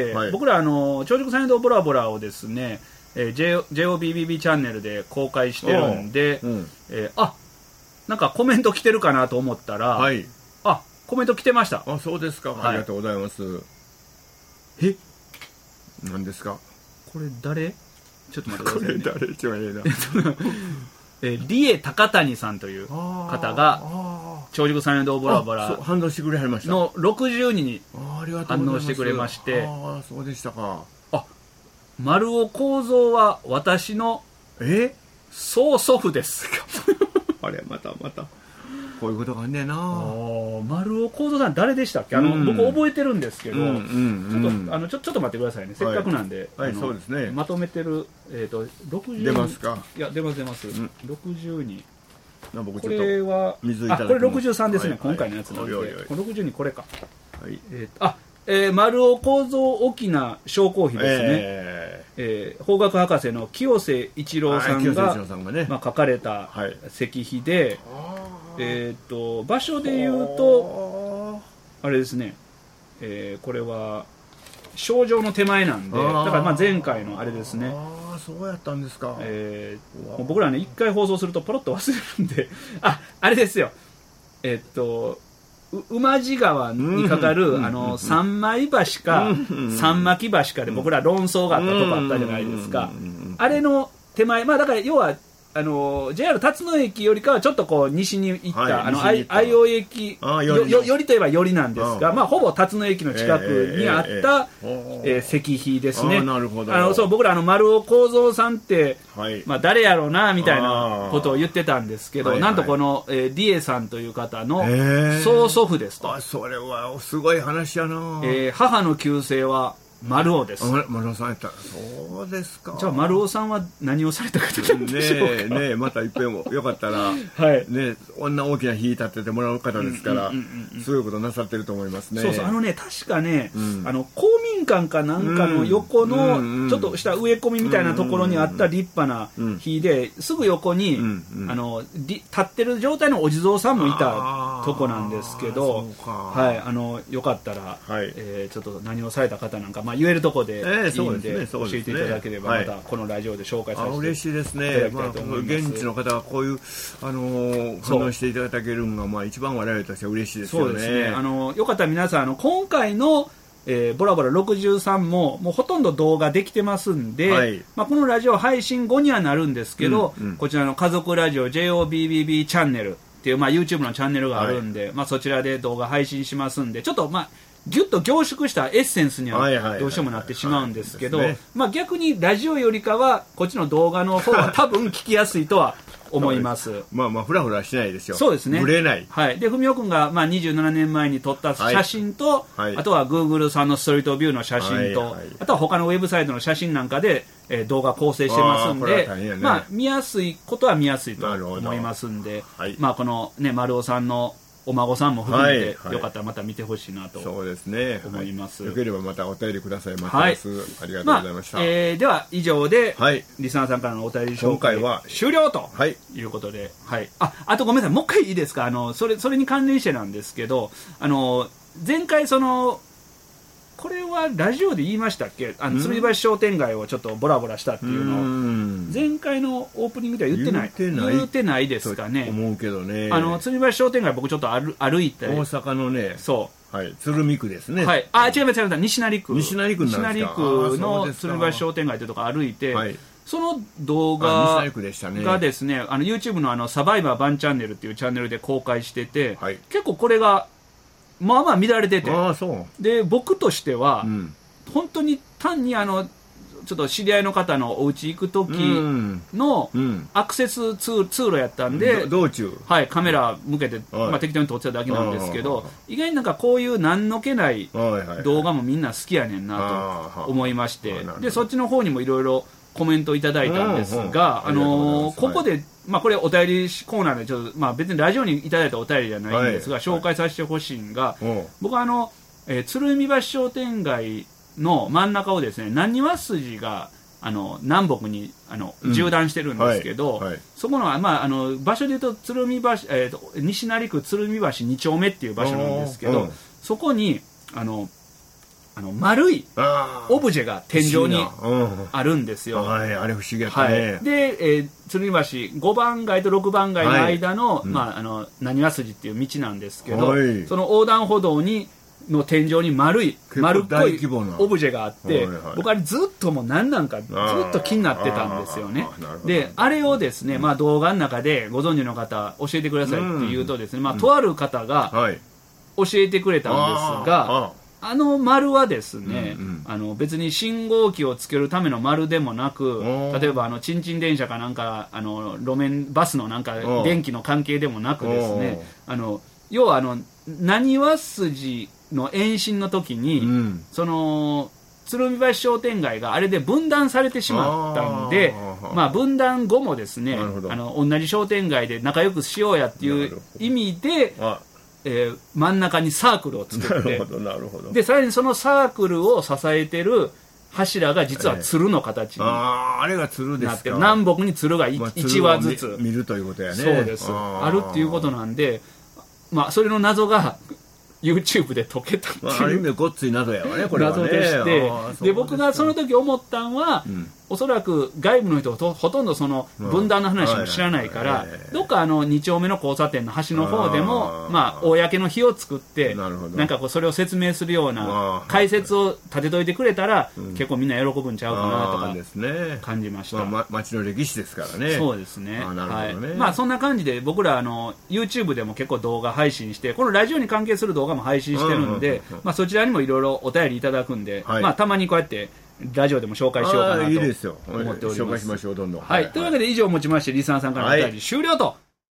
はい、僕ら、あの、超熟サイドボラボラをですね、えー、ジェイオービービービー チャンネルで公開してるんで、うんえー、あなんかコメント来てるかなと思ったら、はい、あコメント来てました。 あ、そうですか。ありがとうございます。 え何ですかこれ誰？ちょっと待ってください、ね、 これ誰一番ええなえー、リエ高谷さんという方が超熟サイドボラボラ反応してくれはりましたのろくじゅうにんに反応してくれまして、 ああそうでしたか。 あ丸尾幸三は私のえ曽祖父ですあれまたまたこういうことがあんねえな。 丸尾幸三さん誰でしたっけ？あの、うん、僕覚えてるんですけど、うんうんうん、ちょっとあのちょちょっと待ってくださいね。せっかくなんで、 はいはい、そうですね。 まとめてるえっ、ー、とろくじゅう出ますか？ いや出ます出ます。うん、ろくじゅうにん。 僕これは水いただきます。 あこれろくじゅうさんですね、はいはい、今回のやつなんで。おいおいおいろくじゅうにこれか。はい。えー、あ。えー、丸尾幸三翁小公妃ですね、えーえー、法学博士の清瀬一郎さんが、ねまあ、書かれた石碑で、はいえー、と場所でいうとあれですね、えー、これは症状の手前なんでだからまあ前回のあれですね。 あそうやったんですか、 えー、もう僕らね一回放送するとポロッと忘れるんでああれですよえっ、ー、と馬路川にかかる、うん、あの三枚橋か、うん、三巻橋かで僕ら論争があったとこあったじゃないですか、うん、あれの手前まあだから要はあの ジェイアール 辰野駅よりかはちょっとこう西に行った、はい、あの相生駅よよよりといえばよりなんですが、まあ、ほぼ辰野駅の近くにあった、えーえーえー、石碑ですね。 なるほど。 あのそう僕らあの丸尾幸三さんって、はいまあ、誰やろうなみたいなことを言ってたんですけど、はいはい、なんとこの、えー、リエさんという方の曽祖父ですと。 あそれはすごい話やな、 えー、母の旧姓は丸尾です。 丸尾さんやった。そうですか。 じゃあ丸尾さんは何をされた方なんでしょうか。ねえねえまたいっぺんもよかったら、はいねこんな大きな火立ててもらう方ですから、すごいことなさってると思いますね。 そうそうあのね確かね、うん、あの公民館かなんかの横の、うん、ちょっとした植え込みみたいなところにあった立派な火で、うん、すぐ横に、うんうん、あの立ってる状態のお地蔵さんもいたとこなんですけど、はいあのよかったら、はいえー、ちょっと何をされた方なんかまあ言えるとこでいいんで教えていただければまたこのラジオで紹介させていただきたいと思います。 嬉しいですね。まあ、現地の方がこういうあの反応していただけるのがまあ一番我々としては嬉しいですよね。 そうですね。あのよかったら皆さんあの今回のえー、ボラボラろくじゅうさんももうほとんど動画できてますんで、はいまあ、このラジオ配信後にはなるんですけど、うんうん、こちらの家族ラジオ ジェイオービービービー チャンネルっていう、まあ、YouTube のチャンネルがあるんで、はいまあ、そちらで動画配信しますんでちょっとまあギュッと凝縮したエッセンスにはどうしてもなってしまうんですけど逆にラジオよりかはこっちの動画の方は多分聞きやすいとは思います。 まあまあフラフラしないですよ。 そうですね。 ぶれない。 はい。で文雄君がまあにじゅうななねんまえに撮った写真と、はい、あとは Google さんのストリートビューの写真と、はいはい、あとは他のウェブサイトの写真なんかで、えー、動画構成してますんで、ね、まあ見やすいことは見やすいと思いますんで、はい、まあこのね丸尾さんのお孫さんも含めて、はいはい、よかったらまた見てほしいなと思います。 そうですね。はい、よければまたお便りください。また、はい、ありがとうございました。 まあえー、では以上で、はい、リスナーさんからのお便り紹介は終了ということで、はい、ああとごめんなさいもう一回いいですか。あのそれそれに関連してなんですけど、あの前回そのこれはラジオで言いましたっけ、あの鶴橋商店街をちょっとボラボラしたっていうのを前回のオープニングでは言ってない言ってない言ってないですかね。 思うけどね。 あの鶴橋商店街僕ちょっと歩歩いて大阪のねそうはい鶴見区ですね。 はいあ違います違います西成区西成区なんですか。西成区の鶴橋商店街というところ歩いて、はい、その動画がですねあの YouTube のあのサバイバーバンチャンネルっていうチャンネルで公開してて、はい、結構これがまあまあ乱れてて、 あそうで僕としては、うん、本当に単にあのちょっと知り合いの方のお家行く時のアクセス通路やったんで、 うん、道中、 はい、カメラ向けて、まあ、適当に撮ってただけなんですけど、意外になんかこういう何の気ない動画もみんな好きやねんなと思いまして、でそっちの方にもいろいろコメントいただいたんですが、あのー、ここで、まあ、これお便りコーナーでちょっと、まあ、別にラジオにいただいたお便りじゃないんですが、はい、紹介させてほしいのが、はい、僕はあの、えー、鶴見橋商店街の真ん中をですね、浪速筋があの南北にあの縦断してるんですけど、うんはいはい、そこの、まあ、あの場所でいうと鶴見橋、えー、と西成区鶴見橋に丁目っていう場所なんですけど、うん、そこにあのあの丸いオブジェが天井にあるんですよ。 はい、あれ不思議やったね。 はい、で、えー、鶴見橋ごばん街とろくばん街の間の、はい、まあ、あの浪速筋っていう道なんですけど、はい、その横断歩道にの天井に丸い丸っこいオブジェがあって、はいはい、僕あれずっともう何なんかずっと気になってたんですよね。であれをですね、まあ、動画の中でご存知の方教えてくださいって言うとですね、まあ、とある方が教えてくれたんですが、あの丸はですね、うんうん、あの別に信号機をつけるための丸でもなく、例えばあのちんちん電車かなんかあの路面バスのなんか電気の関係でもなくですね、あの要はあの浪速筋の延伸の時に、うん、その鶴見橋商店街があれで分断されてしまったんで、あ、まあ、分断後もですね、あの同じ商店街で仲良くしようやっていう意味で、えー、真ん中にサークルを作って、でさらにそのサークルを支えてる柱が実は鶴の形になってる、えー、ああれが鶴ですか。 南北に鶴がい、まあ、いちわずつ見るということやね。 そうです。 あ, あるっていうことなんで、まあ、それの謎がYouTube で解けたっていう、まあ、 ある意味ごっつい謎やわね、これはね。 謎でして、で僕がその時思ったんは、うん、おそらく外部の人ほとんどその分断の話も知らないから、どっかあのに丁目の交差点の端の方でも、まあ、公の日を作って、な, なんかこうそれを説明するような解説を立てといてくれたら、結構みんな喜ぶんちゃうかなとか感じました。 まあ、町の歴史ですからね。 そうですね。はい、まあそんな感じで僕らあの YouTube でも結構動画配信して、このラジオに関係する動画も配信してるんで、まあ、そちらにもいろいろお便りいただくんで、はい、まあ、たまにこうやってラジオでも紹介しようかなと思っております。 いいですよ。紹介しましょう、どんどん。 はい、はい、というわけで以上をもちましてリスナーさんからのお便り終了と